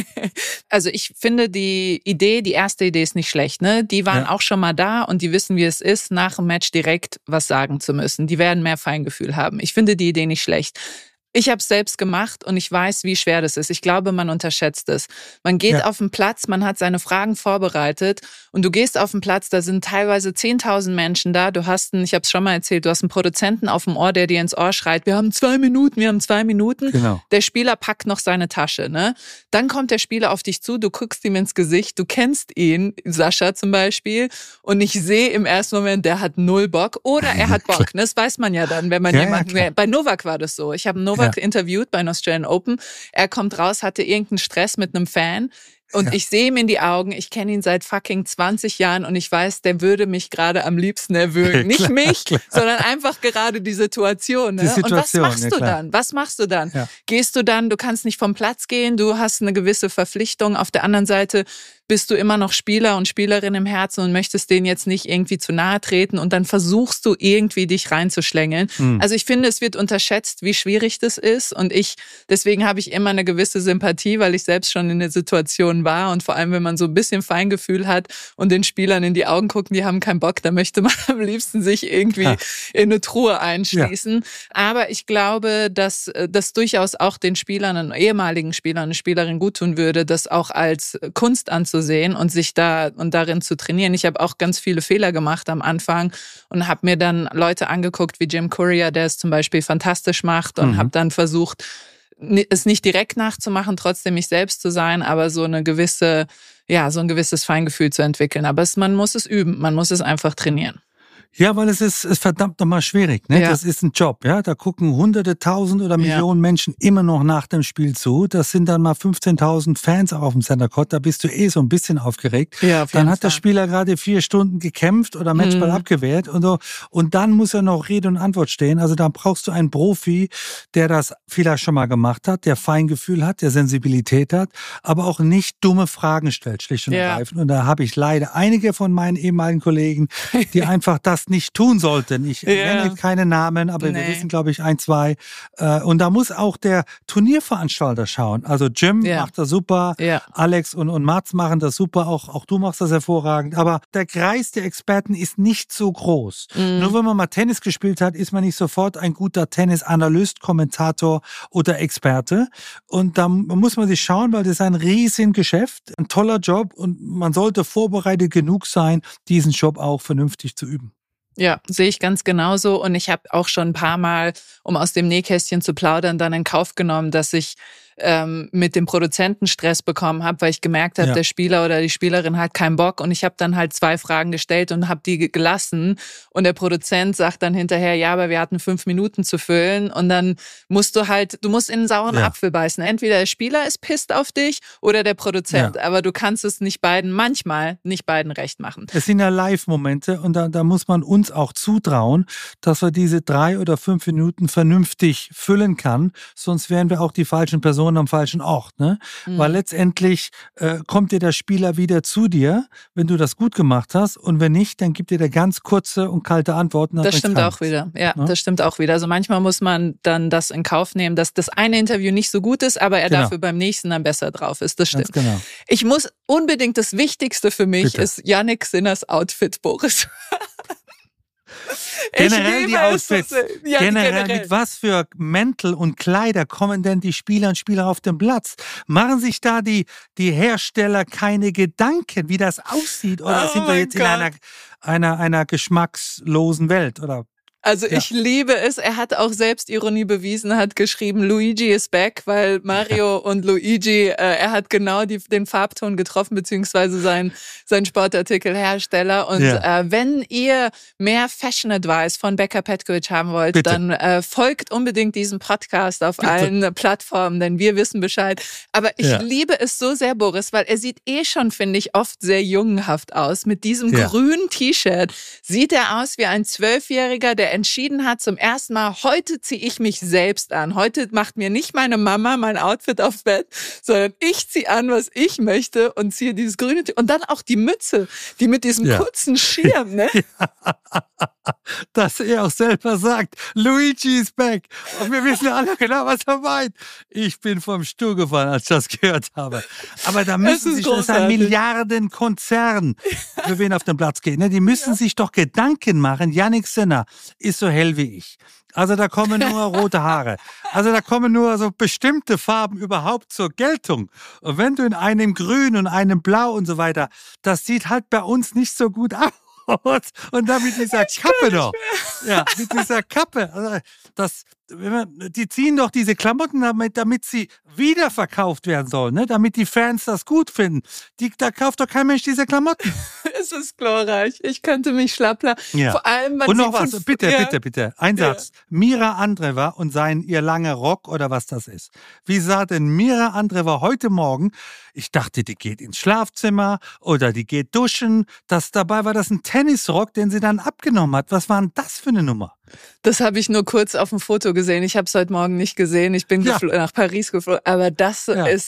Also ich finde die Idee, die erste Idee ist nicht schlecht, ne? Die waren Ja. auch schon mal da und die wissen, wie es ist, nach dem Match direkt was sagen zu müssen. Die werden mehr Feingefühl haben. Ich finde die Idee nicht schlecht. Ich habe es selbst gemacht und ich weiß, wie schwer das ist. Ich glaube, man unterschätzt es. Man geht Ja. auf den Platz, man hat seine Fragen vorbereitet und du gehst auf den Platz, da sind teilweise zehntausend Menschen da. Du hast einen, ich habe es schon mal erzählt, du hast einen Produzenten auf dem Ohr, der dir ins Ohr schreit, wir haben zwei Minuten, wir haben zwei Minuten. Genau. Der Spieler packt noch seine Tasche, ne? Dann kommt der Spieler auf dich zu, du guckst ihm ins Gesicht, du kennst ihn, Sascha zum Beispiel, und ich sehe im ersten Moment, der hat null Bock oder er hat Bock. Ne? Das weiß man ja dann, wenn man Ja, ja, jemanden, klar. bei Novak war das so. Ich habe Novak interviewt bei den Australian Open. Er kommt raus, hatte irgendeinen Stress mit einem Fan. Und Ja. ich sehe ihm in die Augen, ich kenne ihn seit fucking zwanzig Jahren und ich weiß, der würde mich gerade am liebsten erwürgen. Nicht Klar, mich, klar. sondern einfach gerade die Situation. Ne? Die Situation, und was machst ja, du klar. dann? Was machst du dann? Ja. Gehst du dann, du kannst nicht vom Platz gehen, du hast eine gewisse Verpflichtung. Auf der anderen Seite bist du immer noch Spieler und Spielerin im Herzen und möchtest denen jetzt nicht irgendwie zu nahe treten und dann versuchst du irgendwie dich reinzuschlängeln. Mhm. Also ich finde, es wird unterschätzt, wie schwierig das ist und ich, deswegen habe ich immer eine gewisse Sympathie, weil ich selbst schon in der Situation Situation war und vor allem, wenn man so ein bisschen Feingefühl hat und den Spielern in die Augen gucken, die haben keinen Bock, da möchte man am liebsten sich irgendwie ha. in eine Truhe einschließen. Ja. Aber ich glaube, dass das durchaus auch den Spielern, den ehemaligen Spielern, eine Spielerin guttun würde, das auch als Kunst anzusehen und sich da und darin zu trainieren. Ich habe auch ganz viele Fehler gemacht am Anfang und habe mir dann Leute angeguckt wie Jim Courier, der es zum Beispiel fantastisch macht und mhm. habe dann versucht, es nicht direkt nachzumachen, trotzdem mich selbst zu sein, aber so eine gewisse, ja, so ein gewisses Feingefühl zu entwickeln. Aber es, man muss es üben, man muss es einfach trainieren. Ja, weil es ist, ist verdammt nochmal schwierig. Ne? Ja. Das ist ein Job. Ja, da gucken Hunderte, Tausend oder Millionen ja. Menschen immer noch nach dem Spiel zu. Das sind dann mal fünfzehntausend Fans auch auf dem Center Court. Da bist du eh so ein bisschen aufgeregt. Ja, auf dann hat Fall. Der Spieler gerade vier Stunden gekämpft oder Matchball mhm. abgewehrt und so. Und dann muss er noch Rede und Antwort stehen. Also da brauchst du einen Profi, der das vielleicht schon mal gemacht hat, der Feingefühl hat, der Sensibilität hat, aber auch nicht dumme Fragen stellt, schlicht und ja. ergreifend. Und da habe ich leider einige von meinen ehemaligen Kollegen, die einfach das nicht tun sollten. Ich yeah. nenne keine Namen, aber nee. wir wissen, glaube ich, ein, zwei. Und da muss auch der Turnierveranstalter schauen. Also Jim yeah. macht das super, yeah. Alex und, und Mats machen das super, auch, auch du machst das hervorragend. Aber der Kreis der Experten ist nicht so groß. Mm. Nur wenn man mal Tennis gespielt hat, ist man nicht sofort ein guter Tennisanalyst, Kommentator oder Experte. Und da muss man sich schauen, weil das ist ein riesen Geschäft, ein toller Job und man sollte vorbereitet genug sein, diesen Job auch vernünftig zu üben. Ja, sehe ich ganz genauso. Und ich habe auch schon ein paar Mal, um aus dem Nähkästchen zu plaudern, dann in Kauf genommen, dass ich ähm, mit dem Produzenten Stress bekommen habe, weil ich gemerkt habe, ja. der Spieler oder die Spielerin hat keinen Bock. Und ich habe dann halt zwei Fragen gestellt und habe die gelassen. Und der Produzent sagt dann hinterher, ja, aber wir hatten fünf Minuten zu füllen. Und dann musst du halt, du musst in einen sauren ja. Apfel beißen. Entweder der Spieler ist pisst auf dich oder der Produzent. Ja. Aber du kannst es nicht beiden, manchmal nicht beiden recht machen. Es sind ja Live-Momente und da, da muss man uns auch zutrauen, dass wir diese drei oder fünf Minuten vernünftig füllen kann. Sonst wären wir auch die falschen Personen am falschen Ort. Ne? Mhm. Weil letztendlich äh, kommt dir der Spieler wieder zu dir, wenn du das gut gemacht hast. Und wenn nicht, dann gibt dir der ganz kurze und kalte Antworten. Das stimmt auch wieder. Ja, ja, das stimmt auch wieder. Also manchmal muss man dann das in Kauf nehmen, dass das eine Interview nicht so gut ist, aber er genau. dafür beim nächsten dann besser drauf ist. Das stimmt. Ganz genau. Ich muss unbedingt, das Wichtigste für mich Bitte. ist Yannick Sinners Outfit, Boris. Generell die Outfits. Ja, generell, generell, mit was für Mäntel und Kleider kommen denn die Spieler und Spieler auf den Platz? Machen sich da die, die Hersteller keine Gedanken, wie das aussieht? Oder oh sind wir jetzt Gott. in einer, einer, einer geschmackslosen Welt? Oder? Also ja. ich liebe es. Er hat auch Selbstironie bewiesen, hat geschrieben, Luigi is back, weil Mario und Luigi, äh, er hat genau die, den Farbton getroffen, beziehungsweise sein, sein Sportartikelhersteller. Und ja. äh, wenn ihr mehr Fashion Advice von Becca Petkovic haben wollt, Bitte. dann äh, folgt unbedingt diesem Podcast auf Bitte. allen Plattformen, denn wir wissen Bescheid. Aber ich ja. liebe es so sehr, Boris, weil er sieht eh schon, finde ich, oft sehr jungenhaft aus. Mit diesem ja. grünen T-Shirt sieht er aus wie ein Zwölfjähriger, der entschieden hat, zum ersten Mal, heute ziehe ich mich selbst an. Heute macht mir nicht meine Mama mein Outfit aufs Bett, sondern ich ziehe an, was ich möchte und ziehe dieses grüne T- und dann auch die Mütze, die mit diesem ja. kurzen Schirm, ne? Ja. Dass er auch selber sagt, Luigi is back. Und wir wissen ja alle genau, was er meint. Ich bin vom Stuhl gefallen, als ich das gehört habe. Aber da müssen sich, das ist ein Milliardenkonzern, für wen auf den Platz geht. Ne? Die müssen ja. sich doch Gedanken machen. Yannick Sinner ist so hell wie ich. Also da kommen nur rote Haare. Also da kommen nur so bestimmte Farben überhaupt zur Geltung. Und wenn du in einem Grün und einem Blau und so weiter, das sieht halt bei uns nicht so gut aus. Und dann mit dieser Kappe doch. Ja, mit dieser Kappe. Also das, die ziehen doch diese Klamotten damit, damit sie wiederverkauft werden sollen, ne? Damit die Fans das gut finden. Die, da kauft doch kein Mensch diese Klamotten. Es ist glorreich. Ich könnte mich schlappler. Ja. Vor allem, man und noch was, fünf, bitte, ja. bitte, bitte. Ein Satz. Ja. Mira Andreeva und sein ihr langer Rock oder was das ist. Wie sah denn Mira Andreeva heute Morgen? Ich dachte, die geht ins Schlafzimmer oder die geht duschen. Das, dabei war das ein Tennisrock, den sie dann abgenommen hat. Was war denn das für eine Nummer? Das habe ich nur kurz auf dem Foto gesehen. Ich habe es heute Morgen nicht gesehen. Ich bin ja. gefl- nach Paris geflogen. Aber das ja. ist,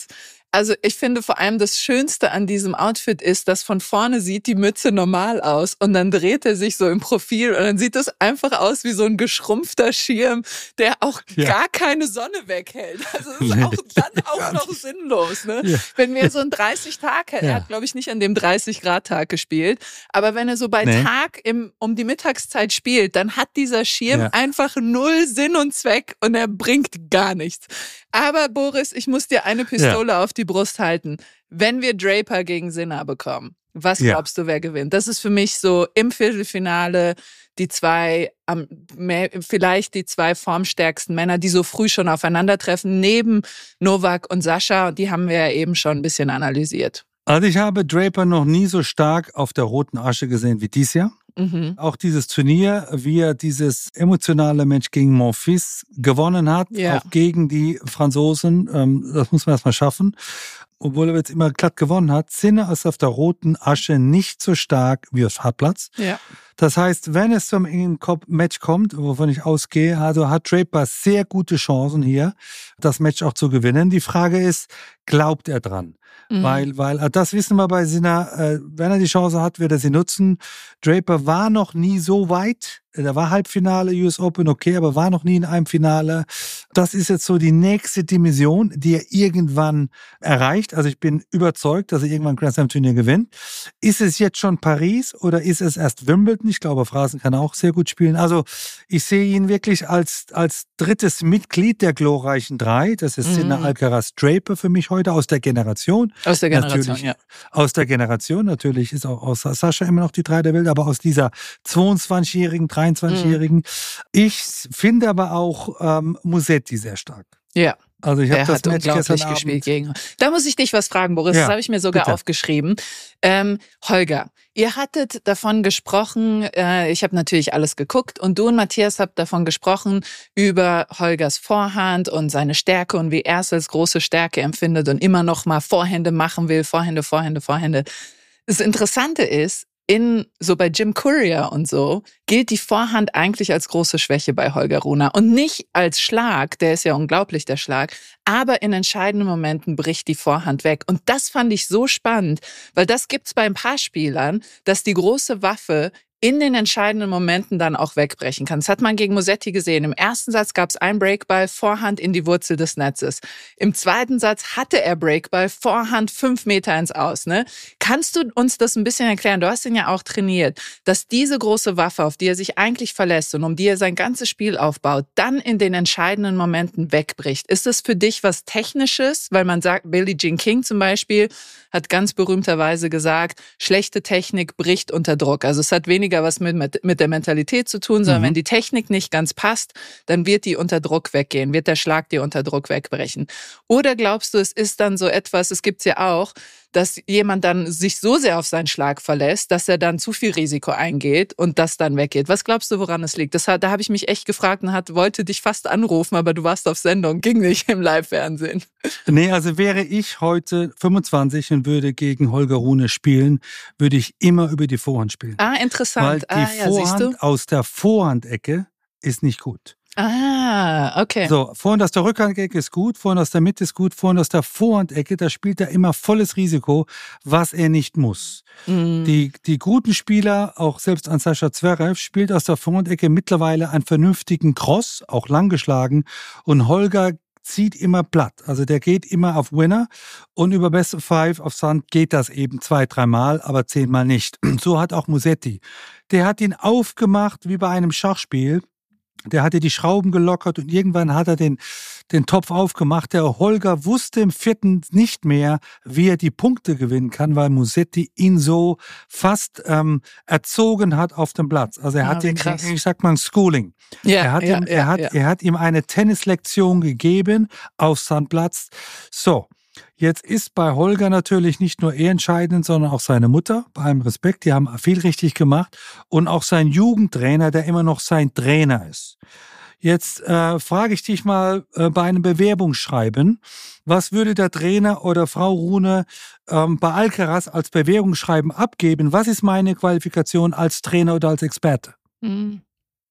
Also ich finde vor allem das Schönste an diesem Outfit ist, dass von vorne sieht die Mütze normal aus und dann dreht er sich so im Profil und dann sieht es einfach aus wie so ein geschrumpfter Schirm, der auch ja. gar keine Sonne weghält. Also das ist Nee. auch dann auch noch sinnlos. Ne? Ja. Wenn wir so einen dreißig-Tag, Ja. er hat glaube ich nicht an dem dreißig-Grad-Tag gespielt, aber wenn er so bei Nee. Tag im, um die Mittagszeit spielt, dann hat dieser Schirm Ja. einfach null Sinn und Zweck und er bringt gar nichts. Aber Boris, ich muss dir eine Pistole ja. auf die Brust halten. Wenn wir Draper gegen Sinner bekommen, was Ja. glaubst du, wer gewinnt? Das ist für mich so im Viertelfinale die zwei, um, vielleicht die zwei formstärksten Männer, die so früh schon aufeinandertreffen, neben Novak und Sascha. Und die haben wir ja eben schon ein bisschen analysiert. Also ich habe Draper noch nie so stark auf der roten Asche gesehen wie dieses Jahr. Mhm. Auch dieses Turnier, wie er dieses emotionale Match gegen Monfils gewonnen hat, Ja. auch gegen die Franzosen, ähm, das muss man erstmal schaffen. Obwohl er jetzt immer glatt gewonnen hat, Sinner ist auf der roten Asche nicht so stark wie auf Hartplatz. Ja. Das heißt, wenn es zum engen Match kommt, wovon ich ausgehe, also hat Draper sehr gute Chancen hier, das Match auch zu gewinnen. Die Frage ist, glaubt er dran? Mhm. Weil, weil, das wissen wir bei Sinner, äh, wenn er die Chance hat, wird er sie nutzen. Draper war noch nie so weit. Da war Halbfinale U S Open, okay, aber war noch nie in einem Finale. Das ist jetzt so die nächste Dimension, die er irgendwann erreicht. Also ich bin überzeugt, dass er irgendwann ein Grand Slam Turnier gewinnt. Ist es jetzt schon Paris oder ist es erst Wimbledon? Ich glaube, Phrasen kann er auch sehr gut spielen. Also ich sehe ihn wirklich als, als drittes Mitglied der glorreichen Drei. Das ist mhm. Sinner, Alcaraz, Draper für mich heute aus der Generation. Aus der Generation, natürlich, ja. Aus der Generation. Natürlich ist auch aus Sascha immer noch die Drei der Welt, aber aus dieser zweiundzwanzigjährigen, dreiundzwanzigjährigen. Mhm. Ich finde aber auch ähm, Musetti sehr stark. Ja. Also ich habe das hat Match unglaublich gestern gespielt Abend. Gegen. Da muss ich dich was fragen, Boris. Ja, das habe ich mir sogar bitte. aufgeschrieben. Ähm, Holger, ihr hattet davon gesprochen, äh, ich habe natürlich alles geguckt und du und Matthias habt davon gesprochen über Holgers Vorhand und seine Stärke und wie er es als große Stärke empfindet und immer noch mal Vorhände machen will, Vorhände, Vorhände, Vorhände. Das Interessante ist, in, so bei Jim Courier und so, gilt die Vorhand eigentlich als große Schwäche bei Holger Rune. Und nicht als Schlag, der ist ja unglaublich, der Schlag, aber in entscheidenden Momenten bricht die Vorhand weg. Und das fand ich so spannend, weil das gibt's bei ein paar Spielern, dass die große Waffe in den entscheidenden Momenten dann auch wegbrechen kann. Das hat man gegen Musetti gesehen. Im ersten Satz gab es einen Breakball, Vorhand in die Wurzel des Netzes. Im zweiten Satz hatte er Breakball, Vorhand fünf Meter ins Aus. Ne? Kannst du uns das ein bisschen erklären? Du hast ihn ja auch trainiert, dass diese große Waffe, auf die er sich eigentlich verlässt und um die er sein ganzes Spiel aufbaut, dann in den entscheidenden Momenten wegbricht. Ist das für dich was Technisches? Weil man sagt, Billie Jean King zum Beispiel hat ganz berühmterweise gesagt, schlechte Technik bricht unter Druck. Also es hat weniger was mit, mit der Mentalität zu tun, sondern mhm. wenn die Technik nicht ganz passt, dann wird die unter Druck weggehen, wird der Schlag dir unter Druck wegbrechen. Oder glaubst du, es ist dann so etwas, es gibt's ja auch, dass jemand dann sich so sehr auf seinen Schlag verlässt, dass er dann zu viel Risiko eingeht und das dann weggeht. Was glaubst du, woran es liegt? Das hat, da habe ich mich echt gefragt und hat, wollte dich fast anrufen, aber du warst auf Sendung, ging nicht im Live-Fernsehen. Nee, also wäre ich heute fünfundzwanzig und würde gegen Holger Rune spielen, würde ich immer über die Vorhand spielen. Ah, interessant. Weil die ah, ja, Vorhand siehst du? aus der Vorhandecke ist nicht gut. Ah, okay. So, Vorhand aus der Rückhandecke ist gut, Vorhand aus der Mitte ist gut, Vorhand aus der Vorhandecke, da spielt er immer volles Risiko, was er nicht muss. Mm. Die, die guten Spieler, auch selbst an Sascha Zverev, spielt aus der Vorhandecke mittlerweile einen vernünftigen Cross, auch lang geschlagen, und Holger zieht immer platt. Also der geht immer auf Winner und über Best of Five auf Sand geht das eben zwei, dreimal, aber zehnmal nicht. So hat auch Musetti. Der hat ihn aufgemacht wie bei einem Schachspiel. Der hatte die Schrauben gelockert und irgendwann hat er den, den Topf aufgemacht. Der Holger wusste im vierten nicht mehr, wie er die Punkte gewinnen kann, weil Musetti ihn so fast ähm, erzogen hat auf dem Platz. Also er Ah, hat wie ihm, krass. ich sag mal, ein Schooling. Ja, er, hat ja, ihm, ja, er, hat, ja. er hat ihm eine Tennislektion gegeben auf Sandplatz. So. Jetzt ist bei Holger natürlich nicht nur er entscheidend, sondern auch seine Mutter, bei allem Respekt, die haben viel richtig gemacht, und auch sein Jugendtrainer, der immer noch sein Trainer ist. Jetzt äh, frage ich dich mal äh, bei einem Bewerbungsschreiben, was würde der Trainer oder Frau Rune ähm, bei Alcaraz als Bewerbungsschreiben abgeben? Was ist meine Qualifikation als Trainer oder als Experte? Hm.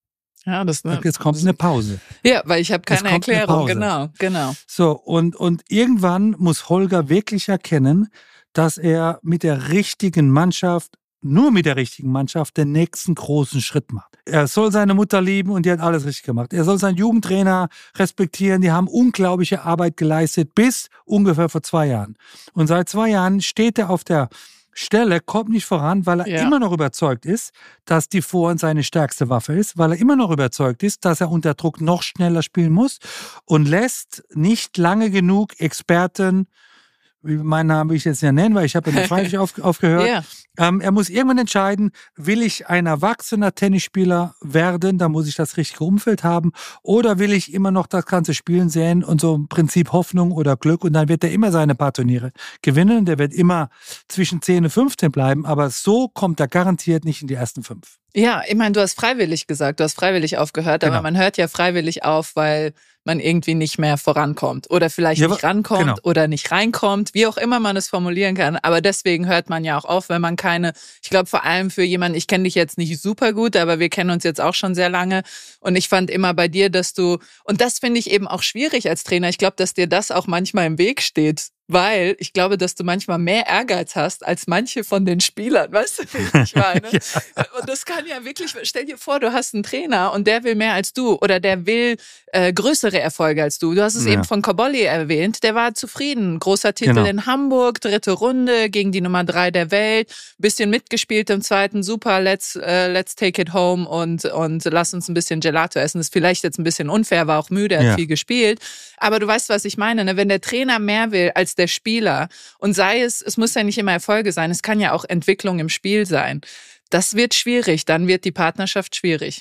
Ja, das, ne, jetzt kommt eine Pause. Ja, weil ich habe keine Erklärung. Genau, genau. So, und, und irgendwann muss Holger wirklich erkennen, dass er mit der richtigen Mannschaft, nur mit der richtigen Mannschaft, den nächsten großen Schritt macht. Er soll seine Mutter lieben und die hat alles richtig gemacht. Er soll seinen Jugendtrainer respektieren, die haben unglaubliche Arbeit geleistet, bis ungefähr vor zwei Jahren. Und seit zwei Jahren steht er auf der Stelle, kommt nicht voran, weil er ja. immer noch überzeugt ist, dass die Vorhand seine stärkste Waffe ist, weil er immer noch überzeugt ist, dass er unter Druck noch schneller spielen muss und lässt nicht lange genug Experten, wie meinen Namen will ich jetzt ja nennen, weil ich habe ja freiwillig auf, aufgehört. Yeah. Ähm, er muss irgendwann entscheiden, will ich ein erwachsener Tennisspieler werden, da muss ich das richtige Umfeld haben, oder will ich immer noch das ganze Spielen sehen und so im Prinzip Hoffnung oder Glück, und dann wird er immer seine paar Turniere gewinnen, der wird immer zwischen zehn und fünfzehn bleiben, aber so kommt er garantiert nicht in die ersten fünf. Ja, ich meine, du hast freiwillig gesagt, du hast freiwillig aufgehört, genau. aber man hört ja freiwillig auf, weil man irgendwie nicht mehr vorankommt oder vielleicht ja, nicht rankommt genau. oder nicht reinkommt, wie auch immer man es formulieren kann. Aber deswegen hört man ja auch auf, wenn man keine, ich glaube vor allem für jemanden, ich kenne dich jetzt nicht super gut, aber wir kennen uns jetzt auch schon sehr lange und ich fand immer bei dir, dass du, und das finde ich eben auch schwierig als Trainer, ich glaube, dass dir das auch manchmal im Weg steht. Weil ich glaube, dass du manchmal mehr Ehrgeiz hast als manche von den Spielern, weißt du, wie ich meine? ja. Und das kann ja wirklich, stell dir vor, du hast einen Trainer und der will mehr als du oder der will äh, größere Erfolge als du. Du hast es ja. eben von Cobolli erwähnt, der war zufrieden. Großer Titel genau. in Hamburg, dritte Runde gegen die Nummer drei der Welt, bisschen mitgespielt im zweiten, super, let's, uh, let's take it home und, und lass uns ein bisschen Gelato essen. Das ist vielleicht jetzt ein bisschen unfair, war auch müde, hat ja. viel gespielt. Aber du weißt, was ich meine, ne? Wenn der Trainer mehr will als der Spieler und sei es, es muss ja nicht immer Erfolge sein, es kann ja auch Entwicklung im Spiel sein. Das wird schwierig, dann wird die Partnerschaft schwierig.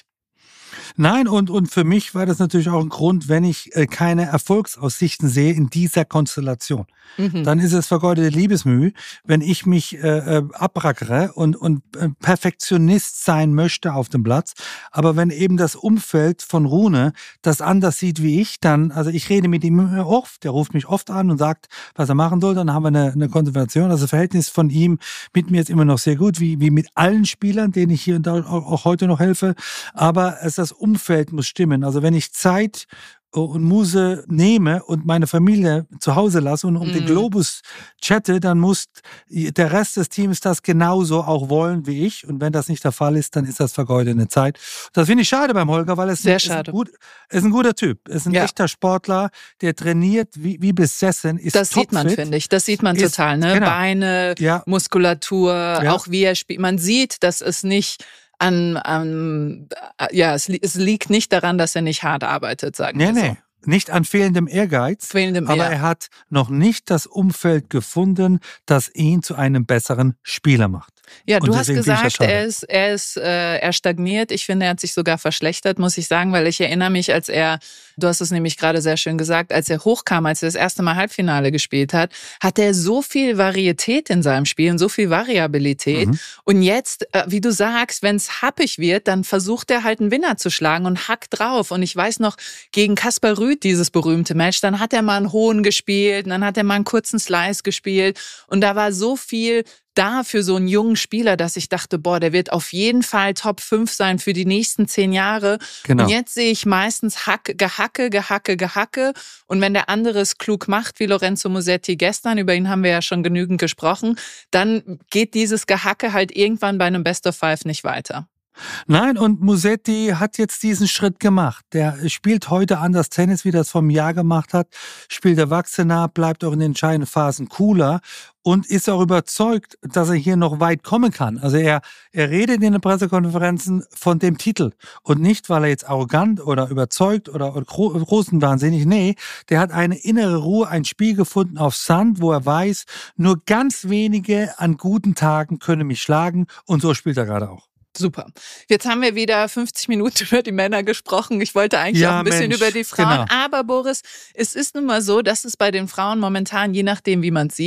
Nein, und, und für mich war das natürlich auch ein Grund, wenn ich äh, keine Erfolgsaussichten sehe in dieser Konstellation. Mhm. Dann ist es vergeudete Liebesmüh, wenn ich mich äh, abrackere und, und äh, Perfektionist sein möchte auf dem Platz. Aber wenn eben das Umfeld von Rune das anders sieht wie ich, dann, also ich rede mit ihm oft, der ruft mich oft an und sagt, was er machen soll, dann haben wir eine, eine Konversation. Also das Verhältnis von ihm mit mir ist immer noch sehr gut, wie, wie mit allen Spielern, denen ich hier und da auch, auch heute noch helfe. Aber es das Umfeld muss stimmen. Also wenn ich Zeit und Muse nehme und meine Familie zu Hause lasse und um mm. den Globus chatte, dann muss der Rest des Teams das genauso auch wollen wie ich. Und wenn das nicht der Fall ist, dann ist das vergeudete Zeit. Das finde ich schade beim Holger, weil es Sehr ist, schade. Ein, gut, ist ein guter Typ. Ist ein ja. echter Sportler, der trainiert wie, wie besessen. Ist das sieht man, finde ich. Das sieht man ist, total. Ne? Genau. Beine, ja. Muskulatur, ja. auch wie er spielt. Man sieht, dass es nicht An, an, ja, es, es liegt nicht daran, dass er nicht hart arbeitet, sagen nee, wir so. Nee. Nicht an fehlendem Ehrgeiz, fehlendem, aber ja. er hat noch nicht das Umfeld gefunden, das ihn zu einem besseren Spieler macht. Ja, du hast gesagt, er ist, er ist, äh, er stagniert. Ich finde, er hat sich sogar verschlechtert, muss ich sagen, weil ich erinnere mich, als er, du hast es nämlich gerade sehr schön gesagt, als er hochkam, als er das erste Mal Halbfinale gespielt hat, hat er so viel Varietät in seinem Spiel und so viel Variabilität. Mhm. Und jetzt, äh, wie du sagst, wenn es happig wird, dann versucht er halt einen Winner zu schlagen und hackt drauf. Und ich weiß noch, gegen Kaspar Rüth, dieses berühmte Match, dann hat er mal einen hohen gespielt, dann hat er mal einen kurzen Slice gespielt und da war so viel da für so einen jungen Spieler, dass ich dachte, boah, der wird auf jeden Fall Top fünf sein für die nächsten zehn Jahre. Genau. Und jetzt sehe ich meistens Hack, Gehacke, Gehacke, Gehacke. Und wenn der andere es klug macht, wie Lorenzo Musetti gestern, über ihn haben wir ja schon genügend gesprochen, dann geht dieses Gehacke halt irgendwann bei einem Best of Five nicht weiter. Nein, und Musetti hat jetzt diesen Schritt gemacht. Der spielt heute anders Tennis, wie das vom Jahr gemacht hat, spielt erwachsener, bleibt auch in den entscheidenden Phasen cooler und ist auch überzeugt, dass er hier noch weit kommen kann. Also er, er redet in den Pressekonferenzen von dem Titel und nicht, weil er jetzt arrogant oder überzeugt oder, oder großen wahnsinnig. Nee, der hat eine innere Ruhe, ein Spiel gefunden auf Sand, wo er weiß, nur ganz wenige an guten Tagen können mich schlagen und so spielt er gerade auch. Super. Jetzt haben wir wieder fünfzig Minuten über die Männer gesprochen. Ich wollte eigentlich ja, auch ein bisschen Mensch, über die Frauen. Genau. Aber Boris, es ist nun mal so, dass es bei den Frauen momentan, je nachdem wie man es sieht,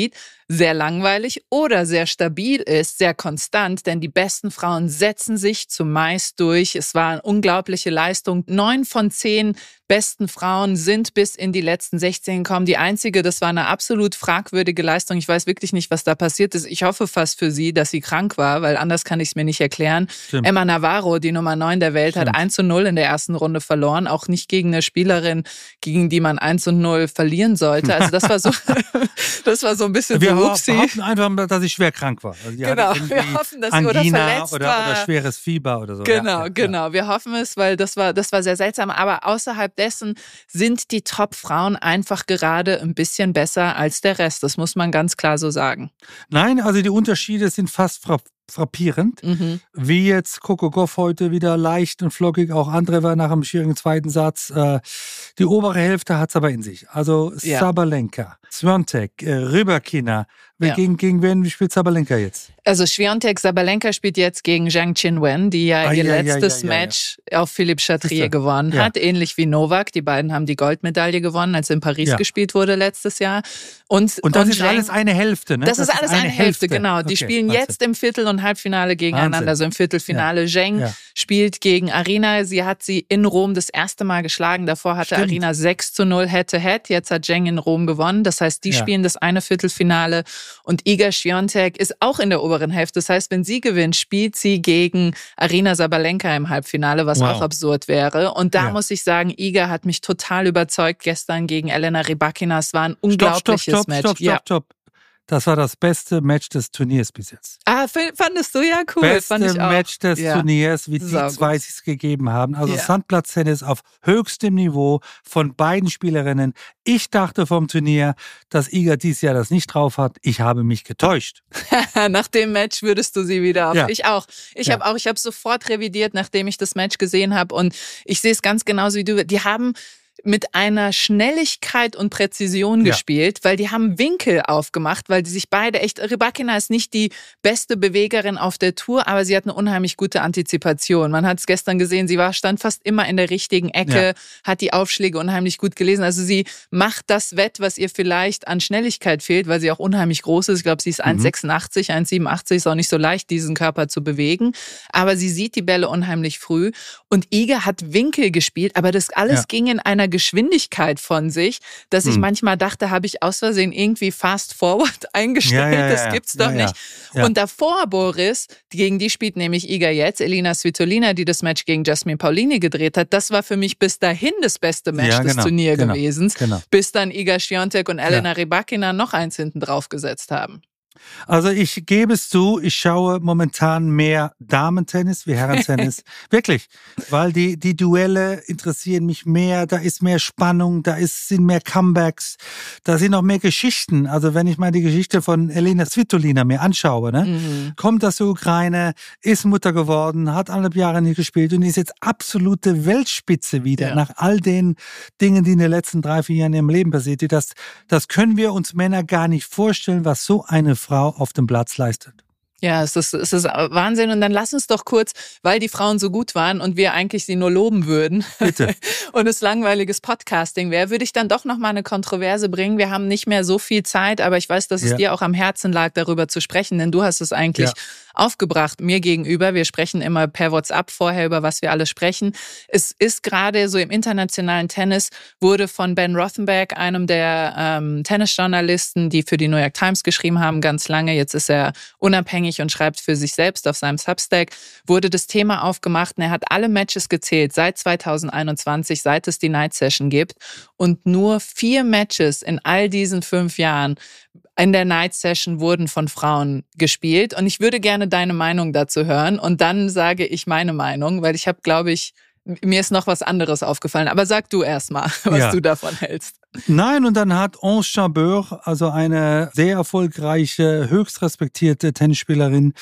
sehr langweilig oder sehr stabil ist, sehr konstant, denn die besten Frauen setzen sich zumeist durch. Es war eine unglaubliche Leistung. Neun von zehn besten Frauen sind bis in die letzten sechzehn gekommen. Die einzige, das war eine absolut fragwürdige Leistung. Ich weiß wirklich nicht, was da passiert ist. Ich hoffe fast für sie, dass sie krank war, weil anders kann ich es mir nicht erklären. Stimmt. Emma Navarro, die Nummer neun der Welt, Stimmt. hat eins zu null in der ersten Runde verloren. Auch nicht gegen eine Spielerin, gegen die man eins zu null verlieren sollte. Also das war so, das war so ein bisschen wir so upsie. Wir hoffen einfach, dass ich schwer krank war. Also genau, wir hoffen, dass sie oder verletzt oder, war. Oder schweres Fieber oder so. Genau, ja, ja, genau. Ja. Wir hoffen es, weil das war, das war sehr seltsam. Aber außerhalb dessen sind die Top-Frauen einfach gerade ein bisschen besser als der Rest. Das muss man ganz klar so sagen. Nein, also die Unterschiede sind fast fra- frappierend. Mhm. Wie jetzt Coco Gauff heute wieder leicht und flockig, auch andere war nach einem schwierigen zweiten Satz. Äh, die obere Hälfte hat es aber in sich. Also ja. Sabalenka, Swiatek, äh, Rybakina. Ja. Gegen, gegen wen spielt Sabalenka jetzt? Also Swiatek, Sabalenka spielt jetzt gegen Zhang Qinwen, die ja ah, ihr ja, letztes ja, ja, ja, ja. Match auf Philippe Chatrier gewonnen ja. hat, ähnlich wie Novak. Die beiden haben die Goldmedaille gewonnen, als in Paris ja. gespielt wurde letztes Jahr. Und, und das und ist Zhang, alles eine Hälfte, ne? Das, das ist alles eine, eine Hälfte, Hälfte, genau. Die okay, spielen Wahnsinn. Jetzt im Viertel- und Halbfinale gegeneinander. Wahnsinn. Also im Viertelfinale. Ja. Zhang ja. spielt gegen Arina. Sie hat sie in Rom das erste Mal geschlagen. Davor hatte Stimmt. Arina sechs zu null Head-to-Head. Jetzt hat Zhang in Rom gewonnen. Das heißt, die ja. spielen das eine Viertelfinale. Und Iga Swiatek ist auch in der oberen Hälfte. Das heißt, wenn sie gewinnt, spielt sie gegen Arina Sabalenka im Halbfinale, was wow. auch absurd wäre. Und da ja. muss ich sagen, Iga hat mich total überzeugt gestern gegen Elena Rybakina. Es war ein unglaubliches stopp, stopp, Match. Stopp, stopp, ja. stopp, stopp. Das war das beste Match des Turniers bis jetzt. Ah, fandest du? Ja, cool. Beste Fand ich auch. Match des ja. Turniers, wie die Sau zwei gut. es gegeben haben. Also ja. Sandplatztennis auf höchstem Niveau von beiden Spielerinnen. Ich dachte vom Turnier, dass Iga dieses Jahr das nicht drauf hat. Ich habe mich getäuscht. Nach dem Match würdest du sie wieder auf. Ja. Ich auch. Ich ja. habe auch. Ich habe sofort revidiert, nachdem ich das Match gesehen habe. Und ich sehe es ganz genauso wie du. Die haben mit einer Schnelligkeit und Präzision ja. gespielt, weil die haben Winkel aufgemacht, weil die sich beide echt, Rybakina ist nicht die beste Bewegerin auf der Tour, aber sie hat eine unheimlich gute Antizipation. Man hat es gestern gesehen, sie war, stand fast immer in der richtigen Ecke, ja. hat die Aufschläge unheimlich gut gelesen. Also sie macht das wett, was ihr vielleicht an Schnelligkeit fehlt, weil sie auch unheimlich groß ist. Ich glaube, sie ist mhm. eins Komma sechsundachtzig, eins Komma siebenundachtzig, ist auch nicht so leicht, diesen Körper zu bewegen. Aber sie sieht die Bälle unheimlich früh. Und Iga hat Winkel gespielt, aber das alles ja. ging in einer Geschwindigkeit von sich, dass ich hm. manchmal dachte, habe ich aus Versehen irgendwie fast forward eingestellt, ja, ja, ja. das gibt's doch ja, nicht. Ja. Ja. Und davor, Boris, gegen die spielt nämlich Iga jetzt, Elina Svitolina, die das Match gegen Jasmine Paolini gedreht hat, das war für mich bis dahin das beste Match ja, genau, des Turniers genau, gewesen, genau. bis dann Iga Swiatek und Elena ja. Rybakina noch eins hinten drauf gesetzt haben. Also ich gebe es zu, ich schaue momentan mehr Damentennis wie Herrentennis. Wirklich, weil die, die Duelle interessieren mich mehr, da ist mehr Spannung, da ist, sind mehr Comebacks, da sind auch mehr Geschichten. Also wenn ich mal die Geschichte von Elena Svitolina mir anschaue, ne, mhm. kommt aus der Ukraine, ist Mutter geworden, hat anderthalb Jahre nicht gespielt und ist jetzt absolute Weltspitze wieder, ja. nach all den Dingen, die in den letzten drei, vier Jahren in ihrem Leben passiert sind. Das, das können wir uns Männer gar nicht vorstellen, was so eine Frau auf dem Platz leistet. Ja, es ist, es ist Wahnsinn. Und dann lass uns doch kurz, weil die Frauen so gut waren und wir eigentlich sie nur loben würden Bitte. und es langweiliges Podcasting wäre, würde ich dann doch noch mal eine Kontroverse bringen. Wir haben nicht mehr so viel Zeit, aber ich weiß, dass es ja. dir auch am Herzen lag, darüber zu sprechen, denn du hast es eigentlich ja. aufgebracht mir gegenüber. Wir sprechen immer per WhatsApp vorher, über was wir alles sprechen. Es ist gerade so im internationalen Tennis, wurde von Ben Rothenberg, einem der ähm, Tennisjournalisten, die für die New York Times geschrieben haben, ganz lange, jetzt ist er unabhängig und schreibt für sich selbst auf seinem Substack, wurde das Thema aufgemacht und er hat alle Matches gezählt seit zweitausendeinundzwanzig, seit es die Night Session gibt und nur vier Matches in all diesen fünf Jahren in der Night Session wurden von Frauen gespielt und ich würde gerne deine Meinung dazu hören und dann sage ich meine Meinung, weil ich habe, glaube ich, mir ist noch was anderes aufgefallen. Aber sag du erst mal, was ja. du davon hältst. Nein, und dann hat Ons Jabeur, also eine sehr erfolgreiche, höchst respektierte Tennisspielerin,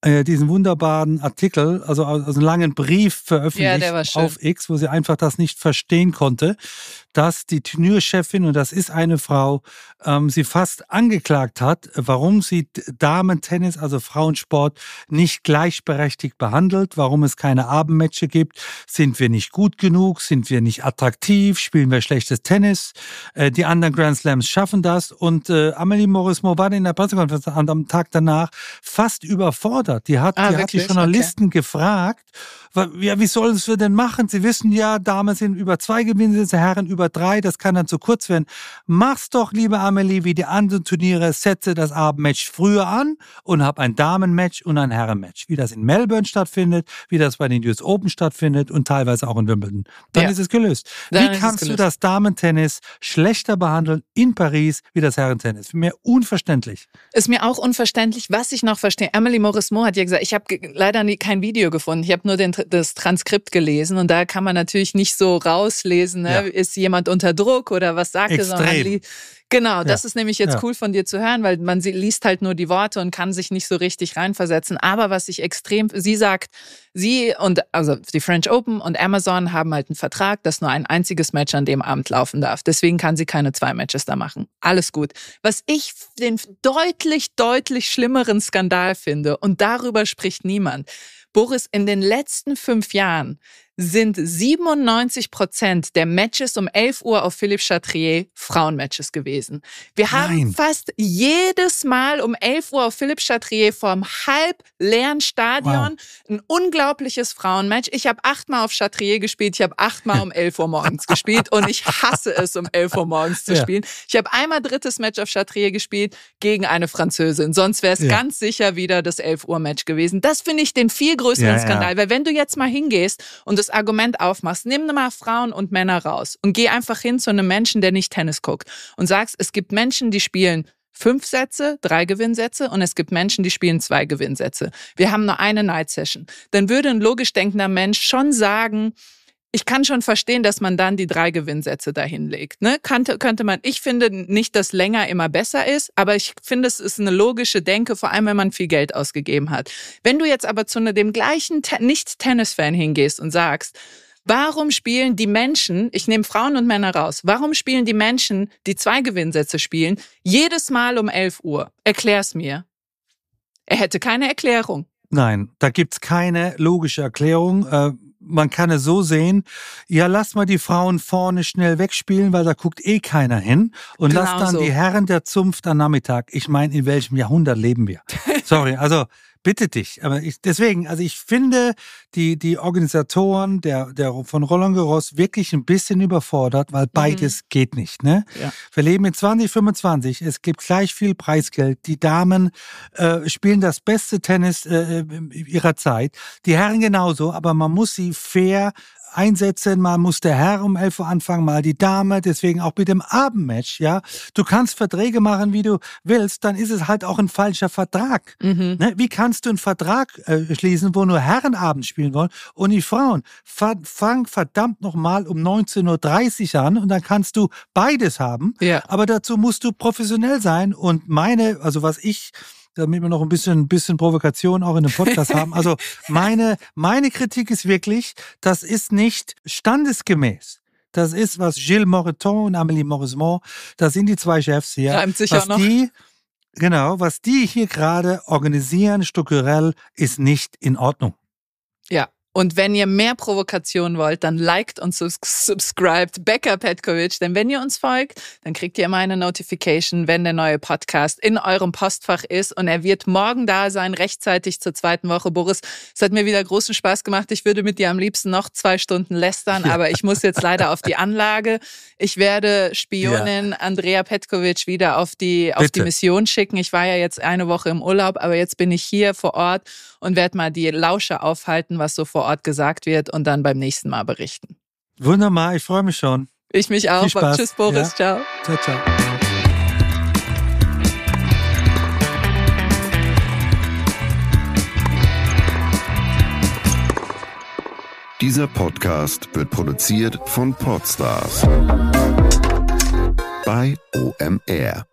äh, diesen wunderbaren Artikel, also, also einen langen Brief veröffentlicht ja, auf X, wo sie einfach das nicht verstehen konnte, dass die Turnierchefin, und das ist eine Frau, ähm, sie fast angeklagt hat, warum sie Damen-Tennis, also Frauensport, nicht gleichberechtigt behandelt, warum es keine Abendmatches gibt. Sind wir nicht gut genug? Sind wir nicht attraktiv? Spielen wir schlechtes Tennis? Äh, die anderen Grand Slams schaffen das. Und äh, Amélie Mauresmo war in der Pressekonferenz am Tag danach fast überfordert. Die hat, ah, die, hat die Journalisten okay. gefragt, ja, wie sollen wir denn machen? Sie wissen ja, Damen sind über zwei Gewinnsätze, Herren über drei, das kann dann zu kurz werden. Mach's doch, liebe Amélie, wie die anderen Turniere, setze das Abendmatch früher an und hab ein Damenmatch und ein Herrenmatch. Wie das in Melbourne stattfindet, wie das bei den U S Open stattfindet und teilweise auch in Wimbledon. Dann ja. ist es gelöst. Dann wie kannst gelöst. du das Damentennis schlechter behandeln in Paris wie das Herrentennis? Für mich unverständlich. Ist mir auch unverständlich, was ich noch verstehe. Amélie Mauresmo hat ja gesagt, ich habe leider nie, kein Video gefunden. Ich habe nur den, das Transkript gelesen und da kann man natürlich nicht so rauslesen, ne? Ja. Ist jemand unter Druck oder was sagt er? Extrem. Genau, das ja. ist nämlich jetzt ja. cool von dir zu hören, weil man liest halt nur die Worte und kann sich nicht so richtig reinversetzen. Aber was ich extrem, sie sagt, sie und also die French Open und Amazon haben halt einen Vertrag, dass nur ein einziges Match an dem Abend laufen darf. Deswegen kann sie keine zwei Matches da machen. Alles gut. Was ich den deutlich, deutlich schlimmeren Skandal finde, und darüber spricht niemand, Boris, in den letzten fünf Jahren sind siebenundneunzig Prozent der Matches um elf Uhr auf Philippe Chatrier Frauenmatches gewesen. Wir haben Nein. fast jedes Mal um elf Uhr auf Philippe Chatrier vor einem halb leeren Stadion wow. ein unglaubliches Frauenmatch. Ich habe achtmal auf Chatrier gespielt, ich habe achtmal um elf Uhr morgens gespielt und ich hasse es, um elf Uhr morgens zu ja. spielen. Ich habe einmal drittes Match auf Chatrier gespielt gegen eine Französin, sonst wäre es ja. ganz sicher wieder das elf Uhr Match gewesen. Das finde ich den viel größeren ja, Skandal, ja. weil wenn du jetzt mal hingehst und das Argument aufmachst, nimm mal Frauen und Männer raus und geh einfach hin zu einem Menschen, der nicht Tennis guckt und sagst, es gibt Menschen, die spielen fünf Sätze, drei Gewinnsätze und es gibt Menschen, die spielen zwei Gewinnsätze. Wir haben nur eine Night Session. Dann würde ein logisch denkender Mensch schon sagen, ich kann schon verstehen, dass man dann die drei Gewinnsätze dahin legt. Ne? Könnte, könnte man, ich finde nicht, dass länger immer besser ist, aber ich finde, es ist eine logische Denke, vor allem, wenn man viel Geld ausgegeben hat. Wenn du jetzt aber zu ne, dem gleichen Te- Nicht-Tennis-Fan hingehst und sagst, warum spielen die Menschen, ich nehme Frauen und Männer raus, warum spielen die Menschen, die zwei Gewinnsätze spielen, jedes Mal um elf Uhr? Erklär's mir. Er hätte keine Erklärung. Nein, da gibt's keine logische Erklärung. Äh Man kann es so sehen, ja, lass mal die Frauen vorne schnell wegspielen, weil da guckt eh keiner hin. Und genau lass dann so. die Herren der Zunft am Nachmittag. Ich meine, in welchem Jahrhundert leben wir? Sorry, also bitte dich. Aber ich, deswegen, also ich finde die, die Organisatoren der, der von Roland Garros wirklich ein bisschen überfordert, weil beides mhm. geht nicht. Ne? Ja. Wir leben in zwanzig fünfundzwanzig, es gibt gleich viel Preisgeld. Die Damen äh, spielen das beste Tennis äh, ihrer Zeit. Die Herren genauso, aber man muss sie fair einsetzen, mal muss der Herr um elf Uhr anfangen, mal die Dame, deswegen auch mit dem Abendmatch, ja. Du kannst Verträge machen, wie du willst, dann ist es halt auch ein falscher Vertrag. Mhm. Ne? Wie kannst du einen Vertrag äh, schließen, wo nur Herren Abend spielen wollen und die Frauen? Ver- fang verdammt nochmal um neunzehn Uhr dreißig an und dann kannst du beides haben, ja. aber dazu musst du professionell sein und meine, also was ich damit wir noch ein bisschen, ein bisschen Provokation auch in dem Podcast haben. Also meine, meine Kritik ist wirklich, das ist nicht standesgemäß. Das ist, was Gilles Moreton und Amélie Mauresmo, das sind die zwei Chefs hier. Reimt sich was auch noch. Die, genau, was die hier gerade organisieren, strukturell, ist nicht in Ordnung. Ja. Und wenn ihr mehr Provokation wollt, dann liked und subscribt Becca Petkovic. Denn wenn ihr uns folgt, dann kriegt ihr immer eine Notification, wenn der neue Podcast in eurem Postfach ist. Und er wird morgen da sein, rechtzeitig zur zweiten Woche. Boris, es hat mir wieder großen Spaß gemacht. Ich würde mit dir am liebsten noch zwei Stunden lästern, aber ich muss jetzt leider auf die Anlage. Ich werde Spionin ja. Andrea Petkovic wieder auf die, auf die Mission schicken. Ich war ja jetzt eine Woche im Urlaub, aber jetzt bin ich hier vor Ort und werde mal die Lauscher aufhalten, was so vor Ort gesagt wird und dann beim nächsten Mal berichten. Wunderbar, ich freue mich schon. Ich mich auch. Tschüss, Boris. Ja. Ciao. Ciao, ciao. Dieser Podcast wird produziert von Podstars bei O M R.